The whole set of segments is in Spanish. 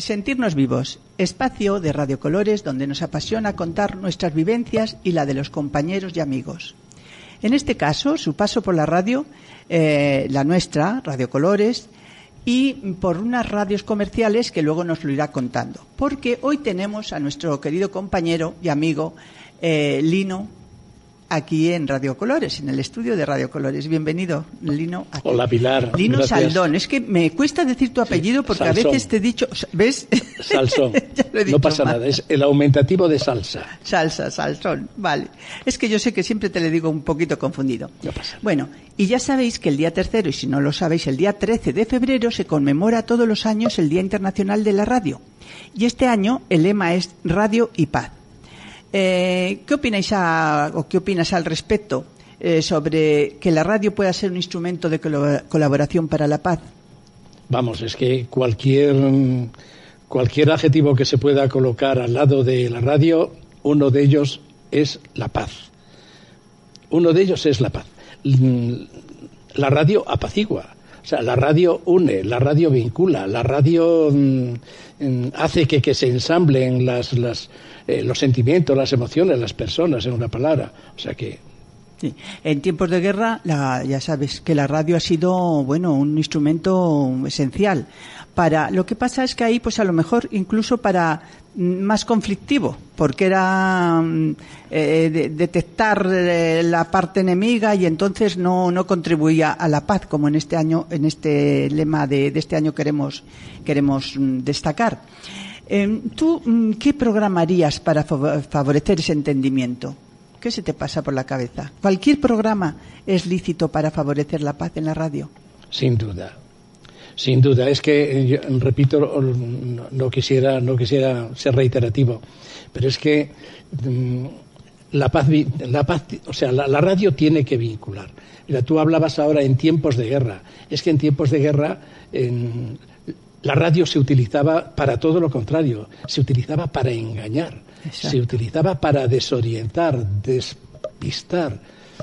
Sentirnos vivos, espacio de Radio Colores donde nos apasiona contar nuestras vivencias y la de los compañeros y amigos. En este caso, su paso por la radio, la nuestra, Radio Colores, y por unas radios comerciales que luego nos lo irá contando. Porque hoy tenemos a nuestro querido compañero y amigo Lino aquí en Radio Colores, en el estudio de Radio Colores. Bienvenido, Lino. Aquí. Hola, Pilar. Lino Gracias. Saldón. Es que me cuesta decir tu apellido porque Salsón. a veces te he dicho... ¿Ves? Salsón. Ya lo he dicho No pasa mal. nada, es el aumentativo de salsa. Salsón, vale. Es que yo sé que siempre te le digo un poquito confundido. No pasa nada. Bueno, y ya sabéis que el día 3, y si no lo sabéis, el día 13 de febrero se conmemora todos los años el Día Internacional de la Radio. Y este año el lema es Radio y Paz. ¿Qué opinas al respecto sobre que la radio pueda ser un instrumento de colaboración para la paz? Vamos, es que cualquier adjetivo que se pueda colocar al lado de la radio, uno de ellos es la paz. Uno de ellos es la paz. La radio apacigua. O sea, la radio une, la radio vincula, la radio hace que se ensamblen los sentimientos, las emociones, las personas, en una palabra. O sea que... Sí. En tiempos de guerra, ya sabes que la radio ha sido, un instrumento esencial. Lo que pasa es que ahí, pues a lo mejor incluso para más conflictivo, porque era detectar la parte enemiga y entonces no contribuía a la paz, como en este año, en este lema de este año queremos destacar. ¿Tú qué programarías para favorecer ese entendimiento? ¿Qué se te pasa por la cabeza? ¿Cualquier programa es lícito para favorecer la paz en la radio? Sin duda. Sin duda. Es que, repito, no quisiera ser reiterativo, pero es que la paz, o sea, la radio tiene que vincular. Mira, tú hablabas ahora en tiempos de guerra. Es que en tiempos de guerra la radio se utilizaba para todo lo contrario. Se utilizaba para engañar. Exacto. Se utilizaba para desorientar, despistar.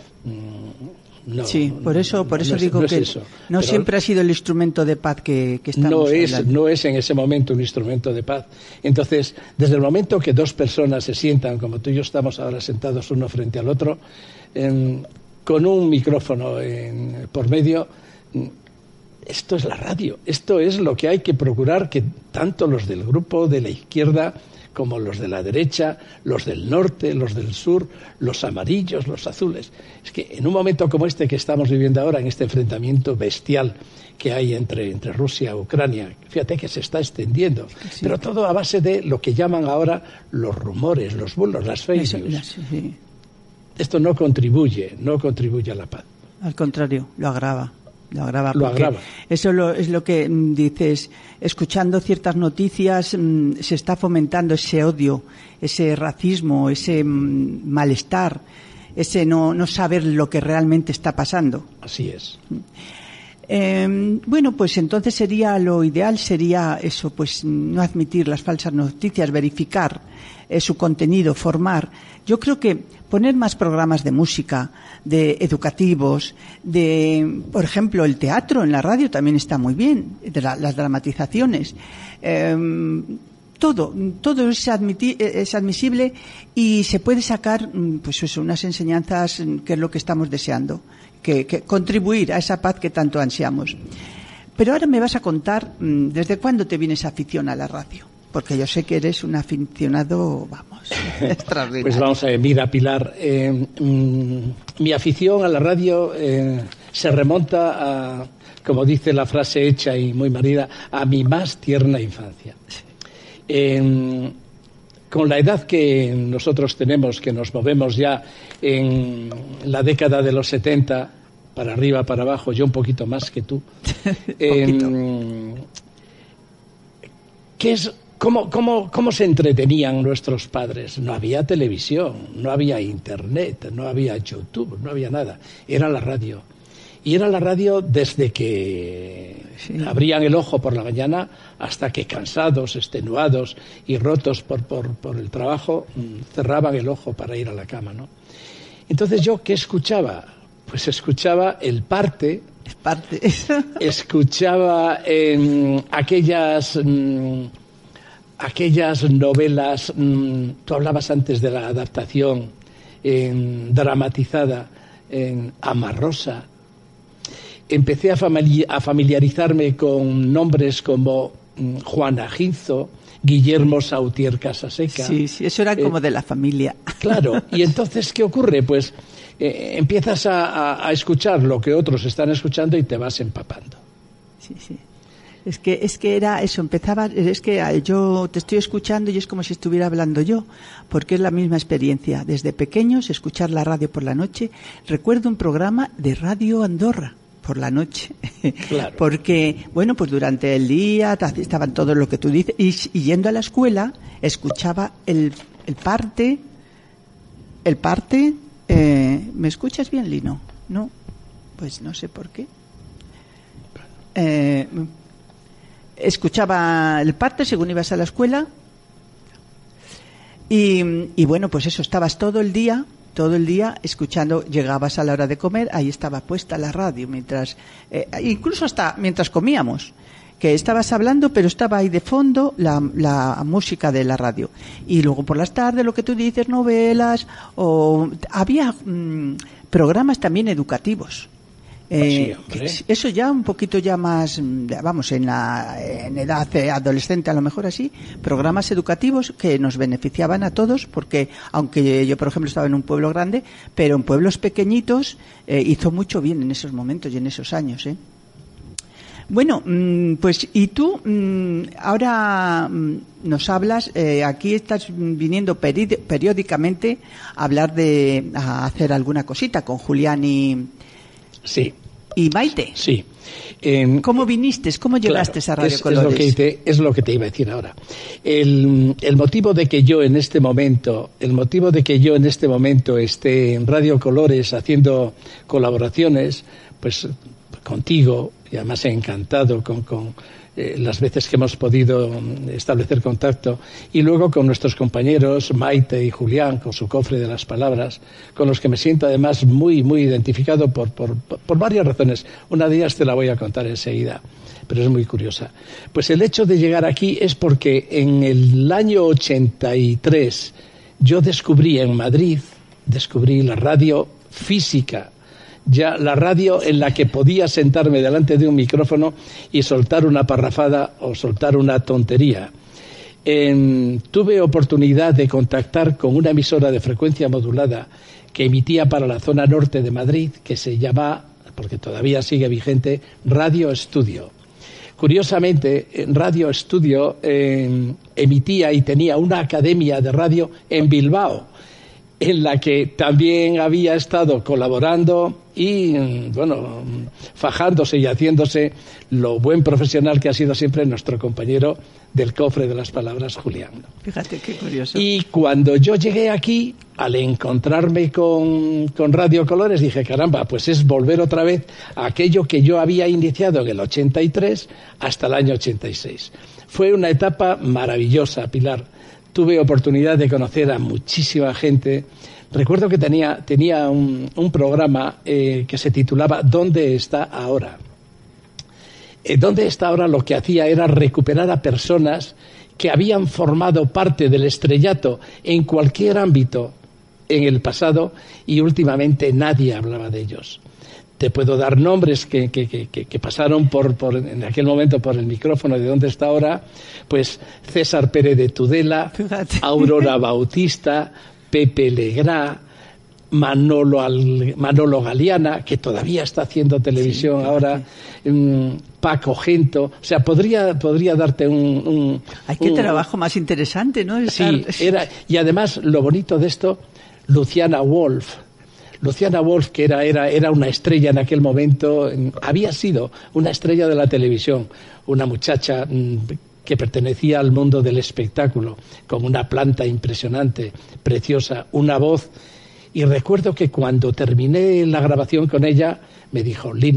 No, sí, por eso digo que no siempre ha sido el instrumento de paz que estamos hablando. No es en ese momento un instrumento de paz. Entonces, desde el momento que dos personas se sientan, como tú y yo estamos ahora sentados uno frente al otro, con un micrófono por medio, esto es la radio. Esto es lo que hay que procurar que tanto los del grupo de la izquierda como los de la derecha, los del norte, los del sur, los amarillos, los azules. Es que en un momento como este que estamos viviendo ahora, en este enfrentamiento bestial que hay entre Rusia y Ucrania, fíjate que se está extendiendo, sí. Pero todo a base de lo que llaman ahora los rumores, los bulos, las fake news. Sí. Esto no contribuye a la paz. Al contrario, lo agrava. Lo agrava. Eso es lo que dices. Escuchando ciertas noticias se está fomentando ese odio, ese racismo, ese malestar, ese no saber lo que realmente está pasando. Así es. Pues entonces lo ideal sería eso, pues no admitir las falsas noticias, verificar su contenido, formar. Yo creo que poner más programas de música, de educativos, por ejemplo, el teatro en la radio también está muy bien, las dramatizaciones. Todo es admisible y se puede sacar, pues eso, unas enseñanzas que es lo que estamos deseando, que contribuir a esa paz que tanto ansiamos. Pero ahora me vas a contar desde cuándo te viene esa afición a la radio. Porque yo sé que eres un aficionado, extraordinario. Pues vamos a ver, mira, Pilar, mi afición a la radio se remonta a, como dice la frase hecha y muy marida, a mi más tierna infancia. Con la edad que nosotros tenemos, que nos movemos ya en la década de los 70, para arriba, para abajo, yo un poquito más que tú, ¿qué es? ¿Cómo se entretenían nuestros padres? No había televisión, no había internet, no había YouTube, no había nada. Era la radio. Y era la radio desde que abrían el ojo por la mañana hasta que cansados, extenuados y rotos por el trabajo, cerraban el ojo para ir a la cama, ¿no? Entonces, ¿yo qué escuchaba? Pues escuchaba el parte. Escuchaba aquellas aquellas novelas, tú hablabas antes de la adaptación dramatizada en Amarrosa. Empecé a familiarizarme con nombres como Juan Aginzo, Guillermo Sautier Casaseca. Sí, eso era como de la familia. Claro, y entonces, ¿qué ocurre? Pues empiezas a escuchar lo que otros están escuchando y te vas empapando. Sí. Es que era eso, es que yo te estoy escuchando y es como si estuviera hablando yo, porque es la misma experiencia. Desde pequeños, escuchar la radio por la noche. Recuerdo un programa de Radio Andorra por la noche. Claro. Porque, bueno, pues durante el día estaban todo lo que tú dices, y yendo a la escuela, escuchaba el parte. ¿Me escuchas bien, Lino? No, pues no sé por qué. Escuchaba el parte según ibas a la escuela y bueno, pues eso, estabas todo el día escuchando. Llegabas a la hora de comer, ahí estaba puesta la radio mientras incluso hasta mientras comíamos, que estabas hablando pero estaba ahí de fondo la música de la radio. Y luego por las tardes, lo que tú dices, novelas, o había programas también educativos. Sí, eso ya un poquito ya más, vamos, en edad adolescente, a lo mejor así, programas educativos que nos beneficiaban a todos, porque aunque yo, por ejemplo, estaba en un pueblo grande, pero en pueblos pequeñitos hizo mucho bien en esos momentos y en esos años. Bueno, pues y tú ahora nos hablas, aquí estás viniendo periódicamente a hablar a hacer alguna cosita con Julián Sí. ¿Y Maite? Sí. ¿Cómo viniste? ¿Cómo llegaste a Radio Colores? Es lo que te iba a decir ahora. El motivo de que yo en este momento esté en Radio Colores haciendo colaboraciones, pues contigo, y además he encantado con las veces que hemos podido establecer contacto, y luego con nuestros compañeros Maite y Julián, con su cofre de las palabras, con los que me siento además muy, muy identificado por varias razones. Una de ellas te la voy a contar enseguida, pero es muy curiosa. Pues el hecho de llegar aquí es porque en el año 83 yo descubrí en Madrid, la radio física, ya la radio en la que podía sentarme delante de un micrófono y soltar una parrafada o soltar una tontería. Tuve oportunidad de contactar con una emisora de frecuencia modulada que emitía para la zona norte de Madrid, que se llama, porque todavía sigue vigente, Radio Estudio. Curiosamente, Radio Estudio emitía y tenía una academia de radio en Bilbao, en la que también había estado colaborando y, bueno, fajándose y haciéndose lo buen profesional que ha sido siempre nuestro compañero del cofre de las palabras, Julián. Fíjate qué curioso. Y cuando yo llegué aquí, al encontrarme con Radio Colores, dije, caramba, pues es volver otra vez a aquello que yo había iniciado en el 83 hasta el año 86. Fue una etapa maravillosa, Pilar. Tuve oportunidad de conocer a muchísima gente. Recuerdo que tenía un programa que se titulaba ¿Dónde está ahora? ¿Dónde está ahora? Lo que hacía era recuperar a personas que habían formado parte del estrellato en cualquier ámbito en el pasado y últimamente nadie hablaba de ellos. Te puedo dar nombres que pasaron en aquel momento por el micrófono de ¿Dónde está ahora? Pues César Pérez de Tudela, Fíjate. Aurora Bautista, Pepe Legrá, Manolo Galeana, que todavía está haciendo televisión ahora, Paco Gento. O sea, podría darte un... Ay, qué trabajo más interesante, ¿no? Sí, y además lo bonito de esto, Luciana Wolf, que era una estrella en aquel momento, había sido una estrella de la televisión, una muchacha que pertenecía al mundo del espectáculo, con una planta impresionante, preciosa, una voz. Y recuerdo que cuando terminé la grabación con ella, me dijo, Lino,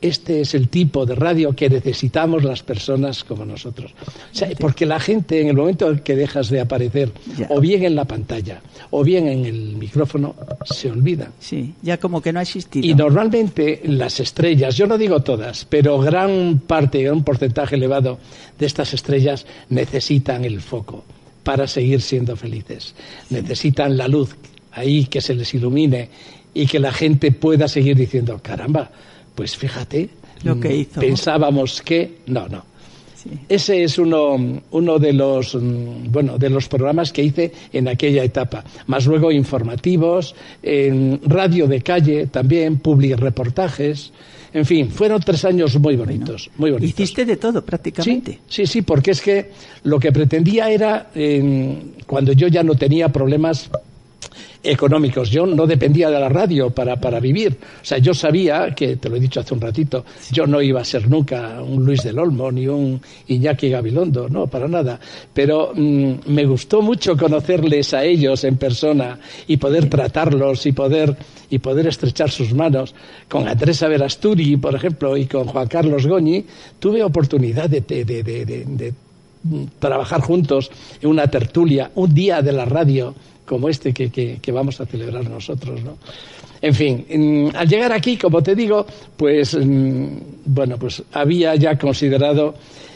este es el tipo de radio que necesitamos las personas como nosotros. O sea, porque la gente, en el momento en que dejas de aparecer, o bien en la pantalla, o bien en el micrófono, se olvida. Sí, ya como que no ha existido. Y normalmente las estrellas, yo no digo todas, pero gran parte, un porcentaje elevado de estas estrellas necesitan el foco para seguir siendo felices. Sí. Necesitan la luz ahí que se les ilumine y que la gente pueda seguir diciendo, caramba, pues fíjate, lo que hizo. Pensábamos que... No. Sí. Ese es uno de los programas que hice en aquella etapa. Más luego informativos, en radio de calle también, public reportajes. En fin, fueron 3 años muy bonitos, muy bonitos. Hiciste de todo prácticamente. Sí, porque es que lo que pretendía era, cuando yo ya no tenía problemas económicos, yo no dependía de la radio para vivir. O sea, yo sabía que, te lo he dicho hace un ratito, yo no iba a ser nunca un Luis del Olmo ni un Iñaki Gabilondo, no, para nada. Pero me gustó mucho conocerles a ellos en persona y poder tratarlos y poder estrechar sus manos. Con Andrés Averasturi, por ejemplo, y con Juan Carlos Goñi, tuve oportunidad de trabajar juntos en una tertulia, un día de la radio, como este que vamos a celebrar nosotros, ¿no? En fin, al llegar aquí, como te digo, pues había ya considerado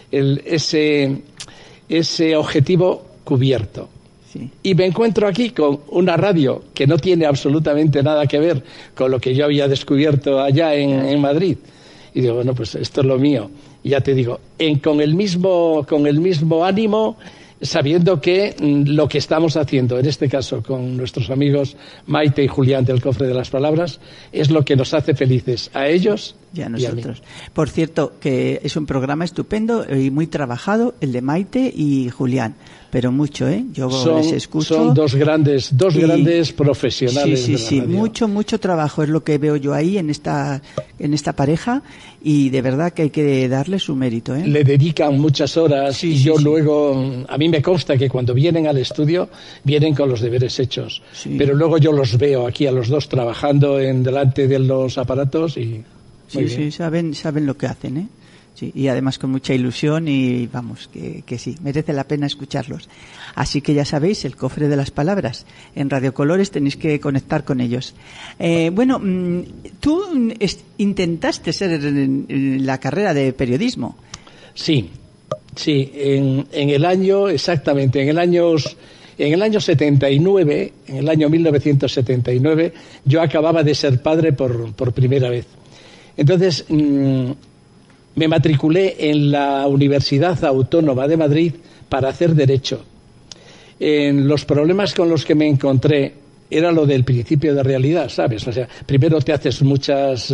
ese objetivo cubierto. Sí. Y me encuentro aquí con una radio que no tiene absolutamente nada que ver con lo que yo había descubierto allá en Madrid. Y digo, bueno, pues esto es lo mío. Y ya te digo, con el mismo ánimo, sabiendo que lo que estamos haciendo, en este caso con nuestros amigos Maite y Julián del Cofre de las Palabras, es lo que nos hace felices a ellos y a nosotros. Por cierto, que es un programa estupendo y muy trabajado, el de Maite y Julián, pero mucho, yo les escucho. Son dos grandes profesionales de la radio. Mucho trabajo es lo que veo yo ahí en esta pareja, y de verdad que hay que darle su mérito, Le dedican muchas horas luego, a mí me consta que cuando vienen al estudio vienen con los deberes hechos, pero luego yo los veo aquí a los dos trabajando delante de los aparatos y sí, saben lo que hacen, Sí, y además con mucha ilusión, y vamos, que sí, merece la pena escucharlos. Así que ya sabéis, el Cofre de las Palabras. En Radio Colores tenéis que conectar con ellos. Tú intentaste ser en la carrera de periodismo. Sí, en el año 79, en el año 1979, yo acababa de ser padre por primera vez. Entonces, me matriculé en la Universidad Autónoma de Madrid para hacer Derecho. Los problemas con los que me encontré era lo del principio de realidad, ¿sabes? O sea, primero te haces muchas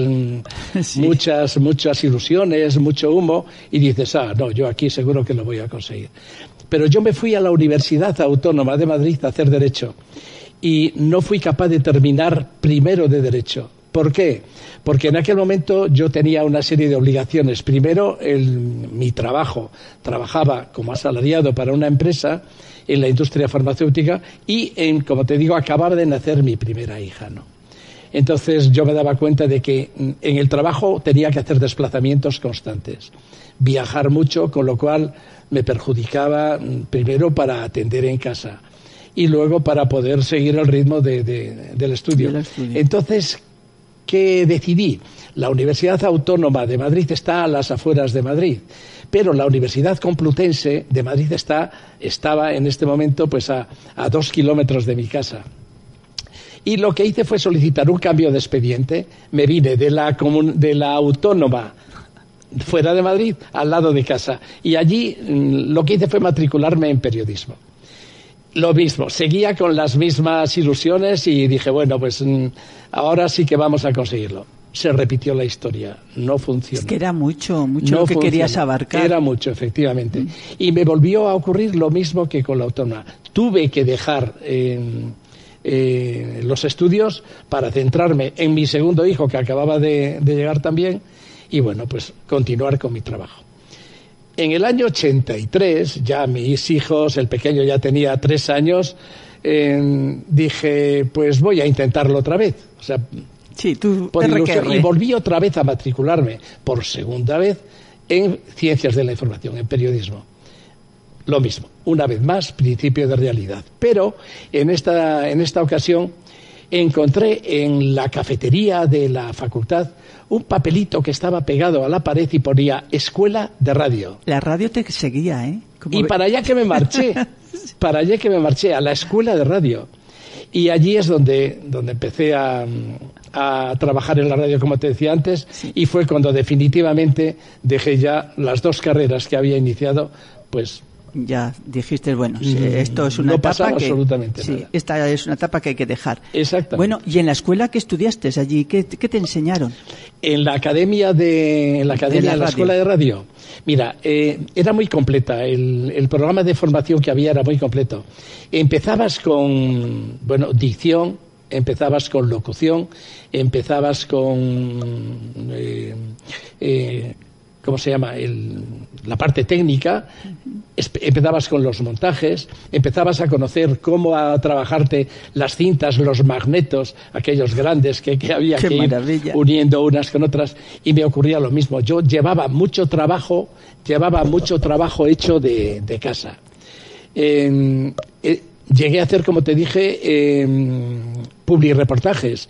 ilusiones, mucho humo, y dices, no, yo aquí seguro que lo voy a conseguir. Pero yo me fui a la Universidad Autónoma de Madrid a hacer Derecho y no fui capaz de terminar primero de Derecho. ¿Por qué? Porque en aquel momento yo tenía una serie de obligaciones. Primero, mi trabajo. Trabajaba como asalariado para una empresa en la industria farmacéutica y, como te digo, acababa de nacer mi primera hija, ¿no? Entonces yo me daba cuenta de que en el trabajo tenía que hacer desplazamientos constantes, viajar mucho, con lo cual me perjudicaba primero para atender en casa y luego para poder seguir el ritmo del estudio. Entonces, ¿qué decidí? La Universidad Autónoma de Madrid está a las afueras de Madrid, pero la Universidad Complutense de Madrid estaba en este momento pues a 2 kilómetros de mi casa. Y lo que hice fue solicitar un cambio de expediente. Me vine de la Autónoma fuera de Madrid al lado de casa, y allí lo que hice fue matricularme en periodismo. Lo mismo, seguía con las mismas ilusiones y dije, bueno, pues ahora sí que vamos a conseguirlo. Se repitió la historia, no funcionó. Es que era mucho lo que querías abarcar. Era mucho, efectivamente. Y me volvió a ocurrir lo mismo que con la Autónoma. Tuve que dejar los estudios para centrarme en mi segundo hijo, que acababa de llegar también, y bueno, pues continuar con mi trabajo. En el año 83, ya mis hijos, el pequeño ya tenía 3 años, dije, pues voy a intentarlo otra vez. O sea, Sí, tú por ilusión, y volví otra vez a matricularme por segunda vez en Ciencias de la Información, en periodismo. Lo mismo, una vez más, principio de realidad. Pero en esta ocasión encontré en la cafetería de la facultad un papelito que estaba pegado a la pared y ponía Escuela de Radio. La radio te seguía, ¿eh? Y para allá que me marché, a la Escuela de Radio. Y allí es donde empecé a trabajar en la radio, como te decía antes, sí. Y fue cuando definitivamente dejé ya las dos carreras que había iniciado, pues... Ya dijiste, bueno, esto es una etapa que... absolutamente sí, nada. Esta es una etapa que hay que dejar. Exactamente. Bueno, ¿y en la escuela que estudiaste allí? ¿Qué te enseñaron? En la academia de la escuela de radio. Mira, era muy completa. El programa de formación que había era muy completo. Empezabas con, dicción, empezabas con locución, empezabas con... ¿cómo se llama? La parte técnica, empezabas con los montajes, empezabas a conocer cómo a trabajarte las cintas, los magnetos, aquellos grandes que había que ir uniendo unas con otras, y me ocurría lo mismo. Yo llevaba mucho trabajo hecho de casa. Llegué a hacer, como te dije, publireportajes.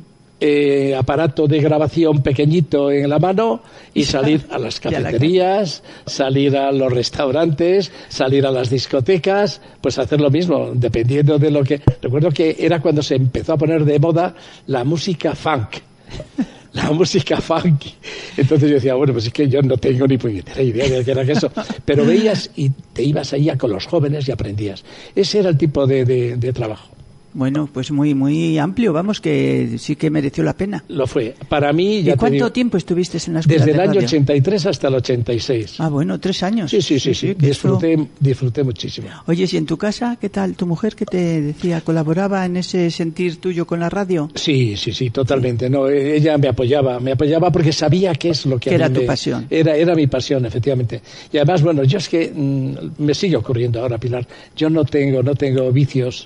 Aparato de grabación pequeñito en la mano y salir a las cafeterías, salir a los restaurantes, salir a las discotecas, pues hacer lo mismo, dependiendo de lo que... Recuerdo que era cuando se empezó a poner de moda la música funk. La música funk. Entonces yo decía, bueno, pues es que yo no tengo ni puñetera idea de qué era eso. Pero veías y te ibas allá con los jóvenes y aprendías. Ese era el tipo de trabajo. Bueno, pues muy muy amplio, vamos, que sí que mereció la pena. Lo fue. Para mí, ya ¿Y cuánto tiempo estuviste en la escuela de radio? Desde el año 83 hasta el 86. Ah, bueno, 3 años. Sí. Disfruté muchísimo. Oye, ¿y en tu casa qué tal? ¿Tu mujer qué te decía? ¿Colaboraba en ese sentir tuyo con la radio? Sí, totalmente. Sí. No, ella me apoyaba porque sabía qué es lo que era tu pasión. Era mi pasión, efectivamente. Y además, bueno, yo es que me sigue ocurriendo ahora, Pilar. Yo no tengo vicios...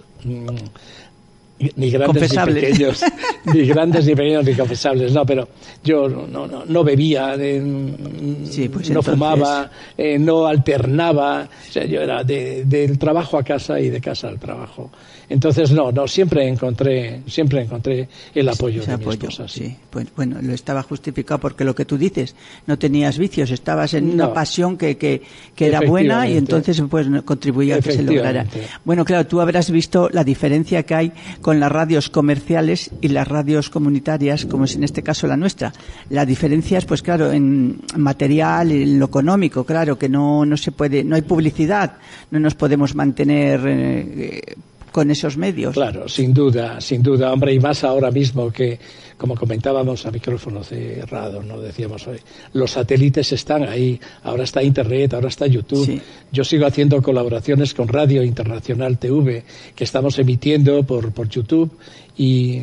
ni grandes ni pequeños, ni grandes ni pequeños ni confesables, no, pero yo no bebía, sí, pues no entonces... fumaba, no alternaba, o sea, yo era del trabajo a casa y de casa al trabajo. Entonces siempre encontré el apoyo de mi esposa. Sí. Pues bueno, lo estaba justificado porque lo que tú dices, no tenías vicios, estabas en una pasión que era buena y entonces pues contribuía a que se lograra. Bueno, claro, tú habrás visto la diferencia que hay con las radios comerciales y las radios comunitarias, como es en este caso la nuestra. La diferencia es, pues claro, en material, en lo económico, claro, que no se puede, no hay publicidad, no nos podemos mantener con esos medios. Claro, sin duda, hombre, y más ahora mismo que, como comentábamos a micrófono cerrado, ¿no? Decíamos hoy, los satélites están ahí, ahora está Internet, ahora está YouTube. Sí. Yo sigo haciendo colaboraciones con Radio Internacional TV, que estamos emitiendo por YouTube y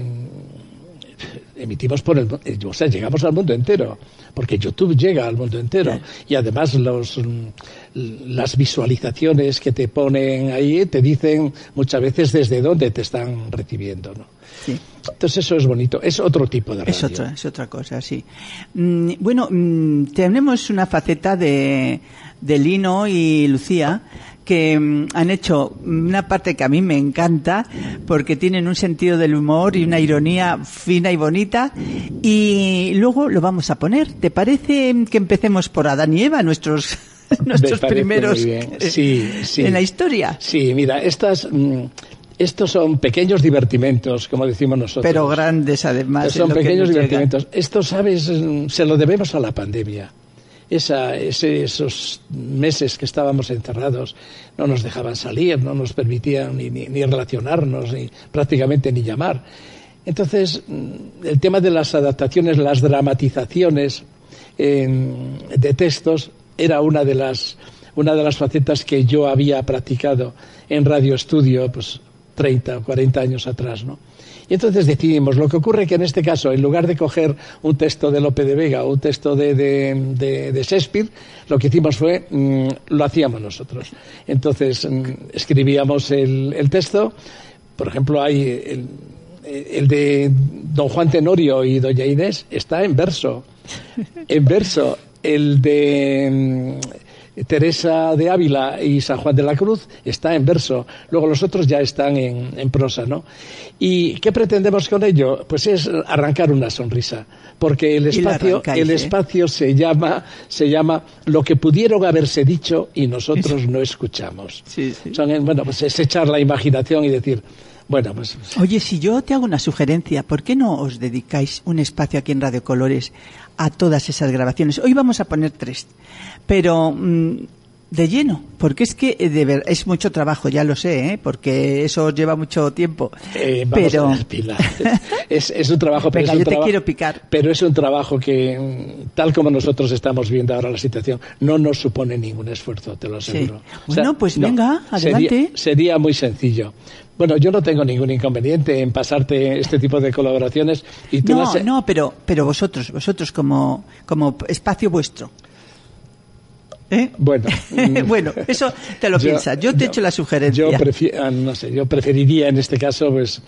emitimos llegamos al mundo entero, porque YouTube llega al mundo entero. Claro. Y además las visualizaciones que te ponen ahí te dicen muchas veces desde dónde te están recibiendo, ¿no? Sí. Entonces eso es bonito, es otro tipo de radio. Es otra cosa, sí. Bueno, tenemos una faceta de Lino y Lucía que han hecho una parte que a mí me encanta porque tienen un sentido del humor y una ironía fina y bonita, y luego lo vamos a poner. ¿Te parece que empecemos por Adán y Eva, nuestros primeros en la historia? Sí, mira, estos son pequeños divertimentos, como decimos nosotros. Pero grandes, además. Son pequeños divertimentos. Esto, ¿sabes? Se lo debemos a la pandemia. Esos meses que estábamos encerrados no nos dejaban salir, no nos permitían ni relacionarnos, prácticamente ni llamar. Entonces, el tema de las adaptaciones, las dramatizaciones de textos era una de las facetas que yo había practicado en Radio Estudio, pues 30 o 40 años atrás, ¿no? Y entonces decidimos, lo que ocurre que en este caso, en lugar de coger un texto de Lope de Vega o un texto de Shakespeare, lo que hicimos fue, lo hacíamos nosotros. Entonces escribíamos el texto, por ejemplo, hay el de don Juan Tenorio y doña Inés está en verso. En verso. El de Teresa de Ávila y San Juan de la Cruz está en verso. Luego los otros ya están en prosa, ¿no? ¿Y qué pretendemos con ello? Pues es arrancar una sonrisa. Porque el espacio se llama lo que pudieron haberse dicho y nosotros no escuchamos. Sí. Bueno, pues es echar la imaginación y decir... Bueno, pues... Oye, si yo te hago una sugerencia, ¿por qué no os dedicáis un espacio aquí en Radio Colores a todas esas grabaciones? Hoy vamos a poner 3, pero de lleno, porque es que es mucho trabajo, ya lo sé, porque eso os lleva mucho tiempo. Pero a ver, Pilar, es un trabajo... Venga, yo te quiero picar. Pero es un trabajo que, tal como nosotros estamos viendo ahora la situación, no nos supone ningún esfuerzo, te lo aseguro. Sí. Bueno, pues venga, adelante. Sería muy sencillo. Bueno, yo no tengo ningún inconveniente en pasarte este tipo de colaboraciones. Y tú pero vosotros como espacio vuestro. Bueno, bueno, eso te lo piensas. Yo te echo la sugerencia. Yo preferiría en este caso, pues...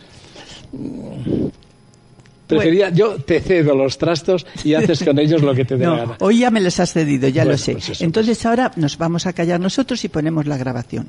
Yo te cedo los trastos y haces con ellos lo que te dé la gana. Hoy ya me los has cedido, ya lo sé. Pues eso, entonces ahora nos vamos a callar nosotros y ponemos la grabación.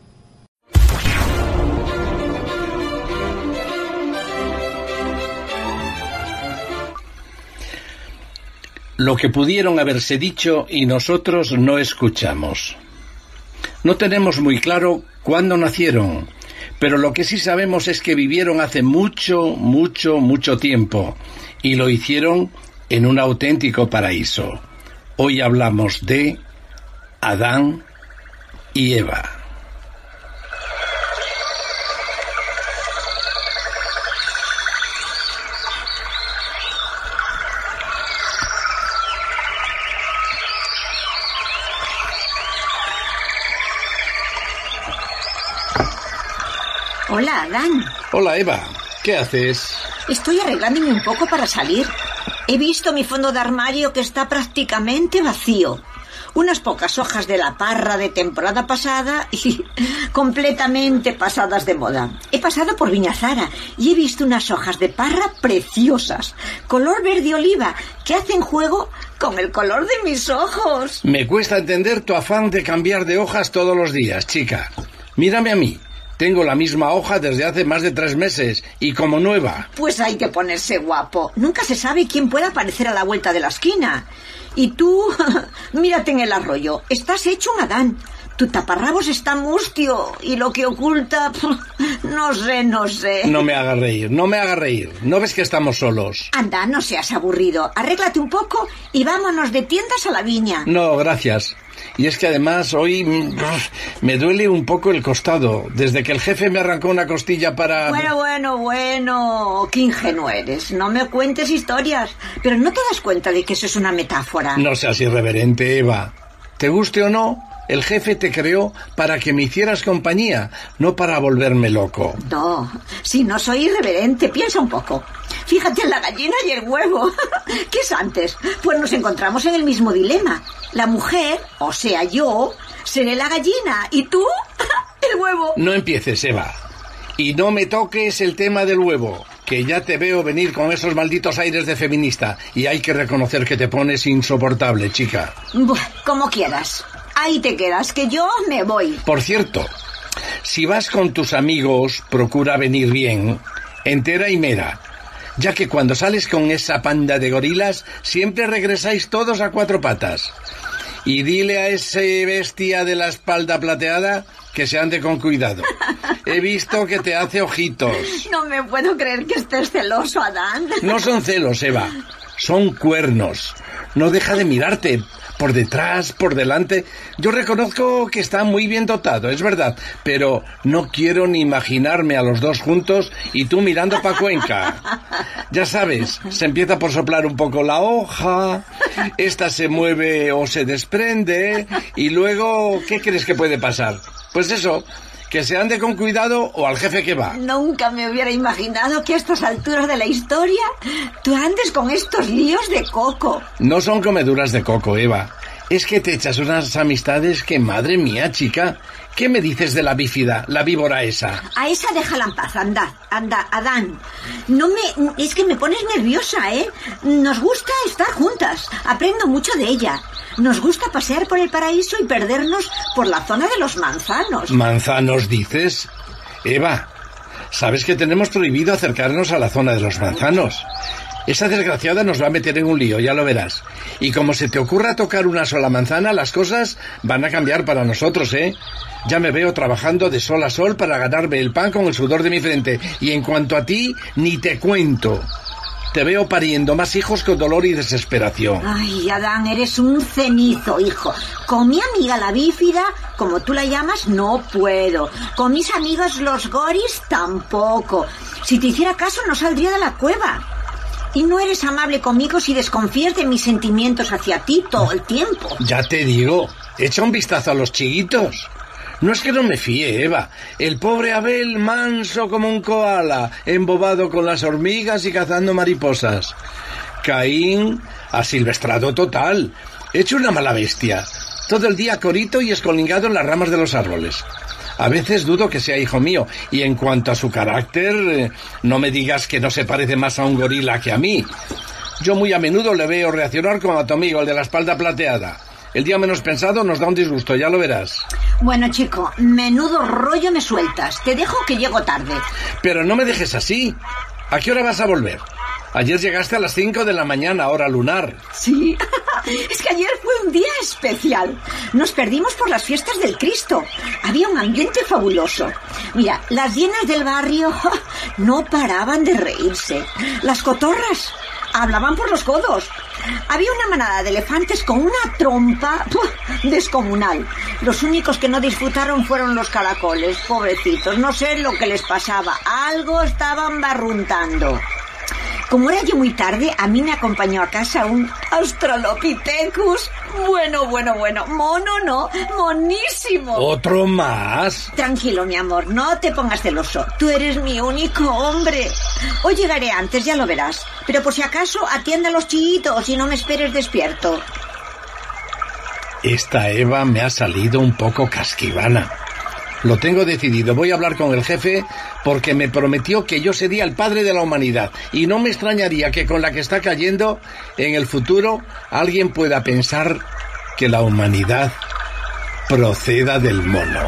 Lo que pudieron haberse dicho y nosotros no escuchamos. No tenemos muy claro cuándo nacieron, pero lo que sí sabemos es que vivieron hace mucho tiempo y lo hicieron en un auténtico paraíso. Hoy hablamos de Adán y Eva. Hola, Adán. Hola, Eva. ¿Qué haces? Estoy arreglándome un poco para salir. He visto mi fondo de armario que está prácticamente vacío. Unas pocas hojas de la parra de temporada pasada y completamente pasadas de moda. He pasado por Viñazara y he visto unas hojas de parra preciosas, color verde oliva, que hacen juego con el color de mis ojos. Me cuesta entender tu afán de cambiar de hojas todos los días, chica. Mírame a mí. Tengo la misma hoja desde hace más de 3 meses y como nueva. Pues hay que ponerse guapo. Nunca se sabe quién puede aparecer a la vuelta de la esquina. Y tú, mírate en el arroyo. Estás hecho un Adán. Tu taparrabos está mustio y lo que oculta, no sé. No me hagas reír. ¿No ves que estamos solos? Anda, no seas aburrido. Arréglate un poco y vámonos de tiendas a la viña. No, gracias. Y es que además hoy me duele un poco el costado. Desde que el jefe me arrancó una costilla para... Bueno. Qué ingenuo eres. No me cuentes historias. Pero ¿no te das cuenta de que eso es una metáfora? No seas irreverente, Eva. ¿Te guste o no? El jefe te creó para que me hicieras compañía, no para volverme loco. No, si no soy irreverente, piensa un poco. Fíjate en la gallina y el huevo. ¿Qué es antes? Pues nos encontramos en el mismo dilema. La mujer, o sea yo, seré la gallina y tú, el huevo. No empieces, Eva. Y no me toques el tema del huevo, que ya te veo venir con esos malditos aires de feminista y hay que reconocer que te pones insoportable, chica. Como quieras. Ahí te quedas, que yo me voy. Por cierto, si vas con tus amigos, procura venir bien, entera y mera, ya que cuando sales con esa panda de gorilas, siempre regresáis todos a 4 patas. Y dile a ese bestia de la espalda plateada que se ande con cuidado. He visto que te hace ojitos. No me puedo creer que estés celoso, Adán. No son celos, Eva, son cuernos. No deja de mirarte. Por detrás, por delante. Yo reconozco que está muy bien dotado, es verdad, pero no quiero ni imaginarme a los dos juntos y tú mirando pa' Cuenca. Ya sabes, se empieza por soplar un poco la hoja, esta se mueve o se desprende y luego, ¿qué crees que puede pasar? Pues eso, que se ande con cuidado o al jefe que va. Nunca me hubiera imaginado que a estas alturas de la historia tú andes con estos líos de coco. No son comeduras de coco, Eva. Es que te echas unas amistades que, madre mía, chica. ¿Qué me dices de la bífida, la víbora esa? A esa déjala en paz, anda, Adán. Es que me pones nerviosa, ¿eh? Nos gusta estar juntas, aprendo mucho de ella. Nos gusta pasear por el paraíso y perdernos por la zona de los manzanos. ¿Manzanos dices? Eva, sabes que tenemos prohibido acercarnos a la zona de los manzanos. Esa desgraciada nos va a meter en un lío, ya lo verás. Y como se te ocurra tocar una sola manzana, las cosas van a cambiar para nosotros, ¿eh? Ya me veo trabajando de sol a sol para ganarme el pan con el sudor de mi frente. Y en cuanto a ti, ni te cuento. Te veo pariendo más hijos con dolor y desesperación. Ay, Adán, eres un cenizo, hijo. Con mi amiga la bífida, como tú la llamas, no puedo. Con mis amigos los goris, tampoco. Si te hiciera caso, no saldría de la cueva. Y no eres amable conmigo si desconfías de mis sentimientos hacia ti todo el tiempo. Ya te digo, echa un vistazo a los chiquitos. No es que no me fíe, Eva. El pobre Abel, manso como un koala, embobado con las hormigas y cazando mariposas. Caín, asilvestrado total, hecho una mala bestia. Todo el día corito y escolingado en las ramas de los árboles. A veces dudo que sea hijo mío. Y en cuanto a su carácter, no me digas que no se parece más a un gorila que a mí. Yo muy a menudo le veo reaccionar como a tu amigo, el de la espalda plateada. El día menos pensado nos da un disgusto, ya lo verás. Bueno, chico, menudo rollo me sueltas. Te dejo que llego tarde. Pero no me dejes así. ¿A qué hora vas a volver? Ayer llegaste a las 5 de la mañana, hora lunar. Sí, es que ayer fue un día especial. Nos perdimos por las fiestas del Cristo. Había un ambiente fabuloso. Mira, las hienas del barrio no paraban de reírse. Las cotorras hablaban por los codos. Había una manada de elefantes con una trompa descomunal. Los únicos que no disfrutaron fueron los caracoles, pobrecitos. No sé lo que les pasaba. Algo estaban barruntando. Como era yo muy tarde, a mí me acompañó a casa un Australopithecus. Bueno. Mono no, monísimo. ¿Otro más? Tranquilo, mi amor, no te pongas celoso. Tú eres mi único hombre. Hoy llegaré antes, ya lo verás. Pero por si acaso, atiende a los chiquitos y no me esperes despierto. Esta Eva me ha salido un poco casquivana. Lo tengo decidido, voy a hablar con el jefe porque me prometió que yo sería el padre de la humanidad y no me extrañaría que con la que está cayendo en el futuro alguien pueda pensar que la humanidad proceda del mono.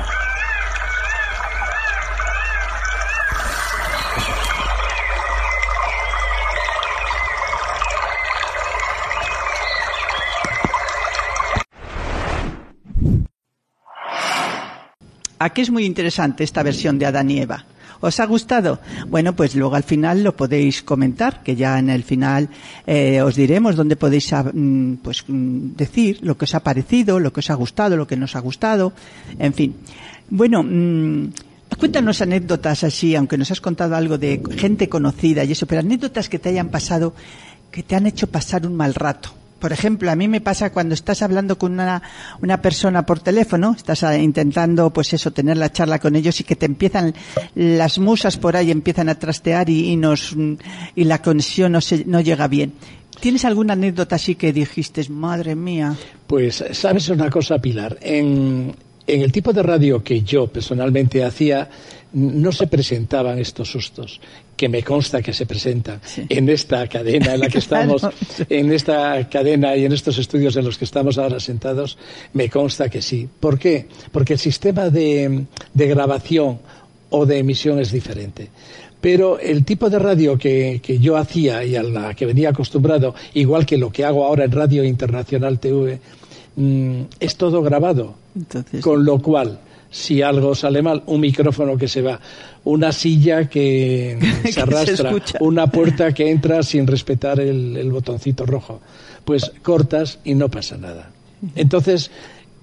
Aquí es muy interesante esta versión de Adán y Eva. ¿Os ha gustado? Bueno, pues luego al final lo podéis comentar, que ya en el final os diremos dónde podéis decir lo que os ha parecido, lo que os ha gustado, lo que no os ha gustado, en fin. Bueno, cuéntanos anécdotas así, aunque nos has contado algo de gente conocida y eso, pero anécdotas que te hayan pasado, que te han hecho pasar un mal rato. Por ejemplo, a mí me pasa cuando estás hablando con una persona por teléfono, estás intentando, pues eso, tener la charla con ellos y que te empiezan las musas por ahí, empiezan a trastear y la conexión no llega bien. ¿Tienes alguna anécdota así que dijiste, madre mía? Pues, ¿sabes una cosa, Pilar? En el tipo de radio que yo personalmente hacía, no se presentaban estos sustos, que me consta que se presentan en esta cadena en la que estamos, en esta cadena y en estos estudios en los que estamos ahora sentados, me consta que sí. ¿Por qué? Porque el sistema de grabación o de emisión es diferente. Pero el tipo de radio que yo hacía y a la que venía acostumbrado, igual que lo que hago ahora en Radio Internacional TV, es todo grabado. Entonces, con lo cual, si algo sale mal, un micrófono que se va, una silla que se arrastra, una puerta que entra sin respetar el botoncito rojo, pues cortas y no pasa nada. Entonces,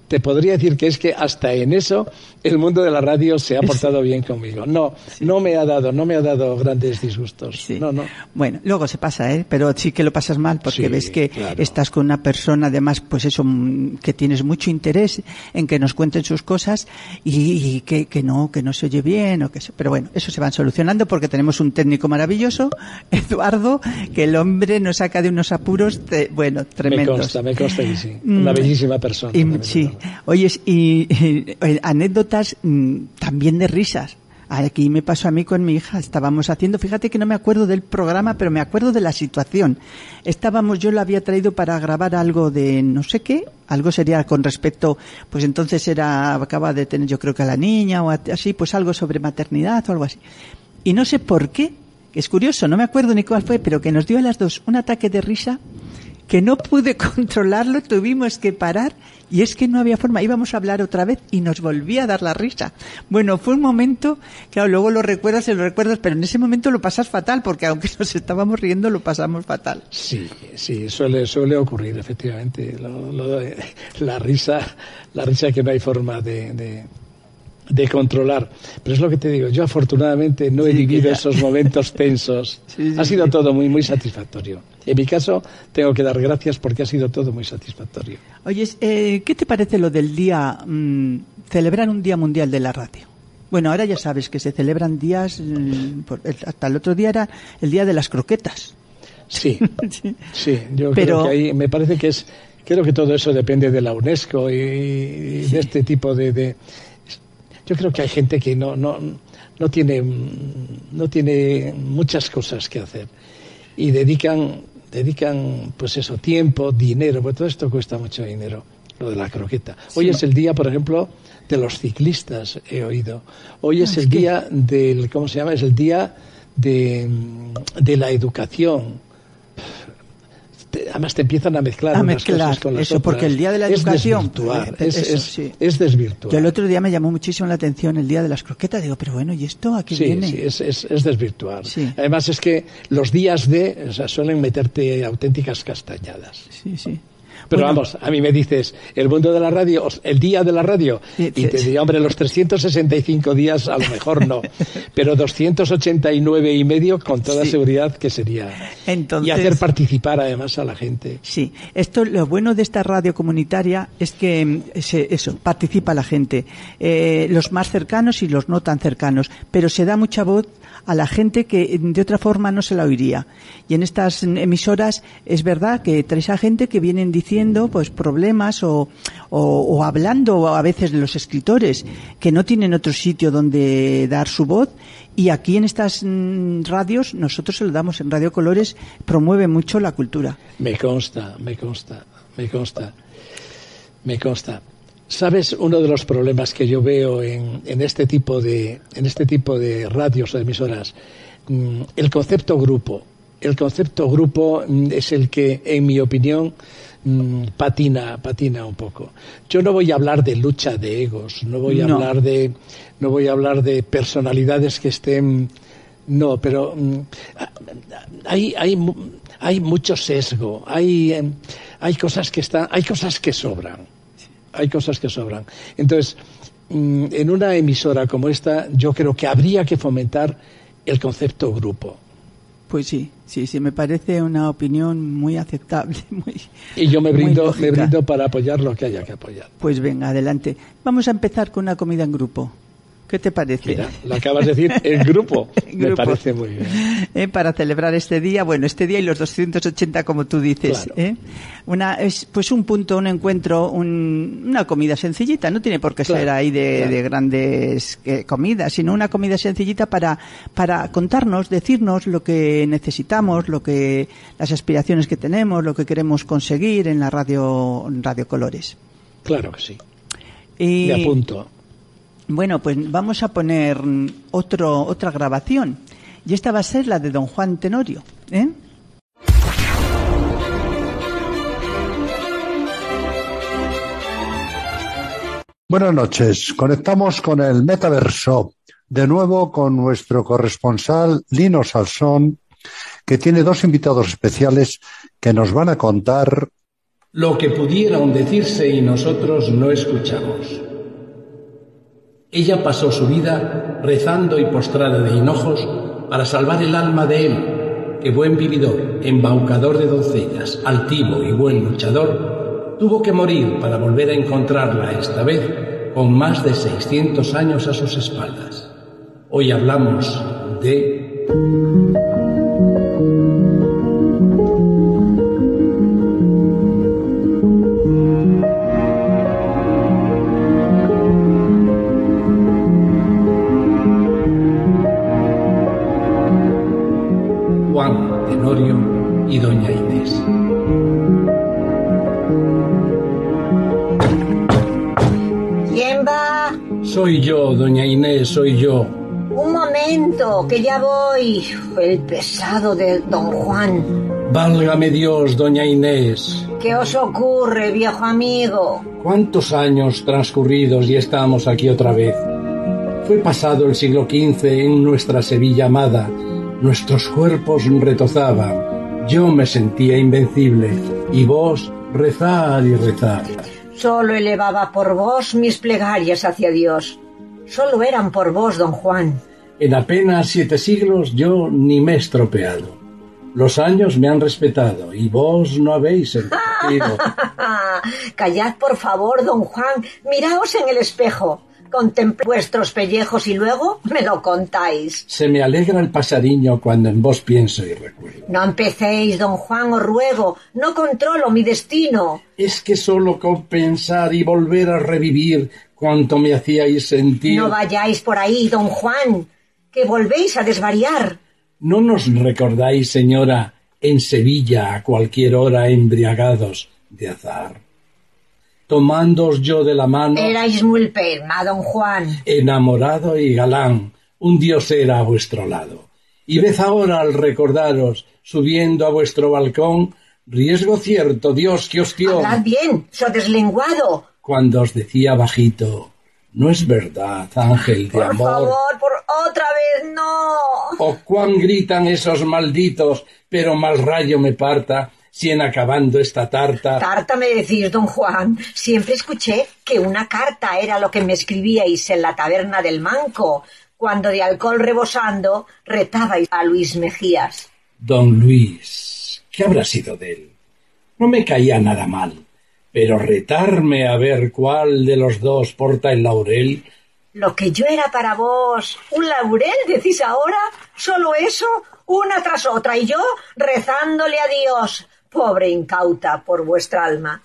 te podría decir que es que hasta en eso el mundo de la radio se ha portado bien conmigo. No me ha dado grandes disgustos. Sí. No. Bueno, luego se pasa, pero sí que lo pasas mal porque Sí, ves que claro. estás con una persona, además, pues eso, que tienes mucho interés en que nos cuenten sus cosas y que no se oye bien o que pero bueno, eso se van solucionando porque tenemos un técnico maravilloso, Eduardo, que el hombre nos saca de unos apuros, tremendos. Me consta que sí. Una bellísima persona. Sí. Oyes, y anécdotas también de risas. Aquí me pasó a mí con mi hija. Estábamos haciendo, fíjate que no me acuerdo del programa, pero me acuerdo de la situación. Yo la había traído para grabar algo de no sé qué, algo sería con respecto, pues entonces acaba de tener yo creo que a la niña o así, pues algo sobre maternidad o algo así. Y no sé por qué, es curioso, no me acuerdo ni cuál fue, pero que nos dio a las dos un ataque de risa que no pude controlarlo, tuvimos que parar y es que no había forma, íbamos a hablar otra vez y nos volvía a dar la risa. Bueno, fue un momento, claro, luego lo recuerdas, pero en ese momento lo pasas fatal porque aunque nos estábamos riendo lo pasamos fatal. Sí, suele ocurrir efectivamente, la risa que no hay forma de controlar. Pero es lo que te digo, yo afortunadamente no he vivido esos momentos tensos. Ha sido todo muy, muy satisfactorio. En mi caso, tengo que dar gracias porque ha sido todo muy satisfactorio. Oye, ¿qué te parece lo del día, celebrar un Día Mundial de la Radio? Bueno, ahora ya sabes que se celebran días, hasta el otro día era el Día de las Croquetas. Sí, yo creo que ahí me parece que creo que todo eso depende de la UNESCO y de este tipo de yo creo que hay gente que no tiene muchas cosas que hacer y dedican pues eso, tiempo, dinero, pues todo esto cuesta mucho dinero, lo de la croqueta. Hoy es el día, por ejemplo, de los ciclistas, he oído. Hoy es el día del, ¿cómo se llama? Es el día de la educación. Además te empiezan a mezclar unas cosas con las eso, otras. porque el día de la educación es desvirtuar. Yo el otro día me llamó muchísimo la atención el día de las croquetas, digo, pero bueno, ¿y esto a qué viene? Sí, es desvirtuar. Sí. Además es que los días suelen meterte auténticas castañadas. Sí. Pero bueno, vamos, a mí me dices, el mundo de la radio, el día de la radio, y te diría, hombre, los 365 días a lo mejor no, pero 289 y medio con toda seguridad que sería. Entonces, y hacer participar además a la gente. Sí, lo bueno de esta radio comunitaria es que participa la gente, los más cercanos y los no tan cercanos, pero se da mucha voz a la gente que de otra forma no se la oiría. Y en estas emisoras es verdad que traes a gente que vienen diciendo pues problemas o hablando a veces de los escritores que no tienen otro sitio donde dar su voz, y aquí en estas radios nosotros se lo damos. En Radio Colores promueve mucho la cultura. Me consta. ¿Sabes? Uno de los problemas que yo veo en este tipo de radios o emisoras, el concepto grupo. El concepto grupo es el que, en mi opinión, patina un poco. Yo no voy a hablar de lucha de egos, no voy a hablar de personalidades que estén. No, pero hay mucho sesgo, hay cosas que sobran. Hay cosas que sobran. Entonces, en una emisora como esta, yo creo que habría que fomentar el concepto grupo. Pues sí, me parece una opinión muy aceptable. Y yo me brindo para apoyar lo que haya que apoyar. Pues venga, adelante. Vamos a empezar con una comida en grupo. ¿Qué te parece? Mira, lo acabas de decir, en grupo. Me parece muy bien. Para celebrar este día y los 280 como tú dices. Claro. Es pues un punto, un encuentro, una comida sencillita. No tiene por qué ser ahí de grandes comidas, sino una comida sencillita para contarnos, decirnos lo que necesitamos, las aspiraciones que tenemos, lo que queremos conseguir en la Radio Colores. Claro que sí. Me apunto. Bueno, pues vamos a poner otra grabación. Y esta va a ser la de don Juan Tenorio. Buenas noches. Conectamos con el metaverso. De nuevo con nuestro corresponsal Lino Salsón, que tiene dos invitados especiales que nos van a contar lo que pudieron decirse y nosotros no escuchamos. Ella pasó su vida rezando y postrada de hinojos para salvar el alma de él, que buen vividor, embaucador de doncellas, altivo y buen luchador, tuvo que morir para volver a encontrarla esta vez con más de 600 años a sus espaldas. Hoy hablamos de... Juan Tenorio y doña Inés. ¿Quién va? Soy yo, doña Inés, soy yo. Un momento, que ya voy. El pesado de don Juan. Válgame Dios, doña Inés. ¿Qué os ocurre, viejo amigo? ¿Cuántos años transcurridos y estamos aquí otra vez? Fue pasado el siglo XV en nuestra Sevilla amada. Nuestros cuerpos retozaban. Yo me sentía invencible. Y vos, rezar y rezar. Solo elevaba por vos mis plegarias hacia Dios. Solo eran por vos, don Juan. En apenas 7 siglos yo ni me he estropeado. Los años me han respetado y vos no habéis envejecido. Callad, por favor, don Juan. Miraos en el espejo. Contemplad vuestros pellejos y luego me lo contáis. Se me alegra el pasariño cuando en vos pienso y recuerdo. No empecéis, don Juan, os ruego. No controlo mi destino. Es que solo con pensar y volver a revivir cuanto me hacíais sentir... No vayáis por ahí, don Juan, que volvéis a desvariar. ¿No nos recordáis, señora, en Sevilla a cualquier hora embriagados de azar? Tomándoos yo de la mano... Erais muy pelma, don Juan. Enamorado y galán, un dios era a vuestro lado. Y ved ahora al recordaros, subiendo a vuestro balcón, riesgo cierto, Dios que os dio... Hablad bien, so deslenguado. Cuando os decía bajito, no es verdad, ángel de amor. Por favor, por otra vez no. O cuán gritan esos malditos, pero mal rayo me parta, si en acabando esta tarta... Tarta me decís, don Juan. Siempre escuché que una carta era lo que me escribíais en la taberna del Manco, cuando de alcohol rebosando retabais a Luis Mejías. Don Luis, ¿qué habrá sido de él? No me caía nada mal, pero retarme a ver cuál de los dos porta el laurel... Lo que yo era para vos, un laurel, decís ahora, solo eso, una tras otra, y yo rezándole a Dios... Pobre incauta por vuestra alma.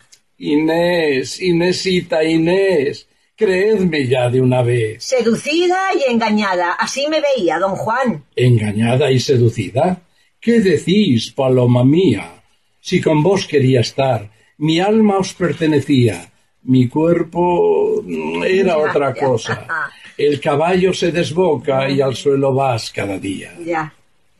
Inés, Inésita, Inés, creedme ya de una vez. Seducida y engañada, así me veía, don Juan. ¿Engañada y seducida? ¿Qué decís, paloma mía? Si con vos quería estar, mi alma os pertenecía, mi cuerpo era otra cosa. El caballo se desboca y al suelo vas cada día. Ya.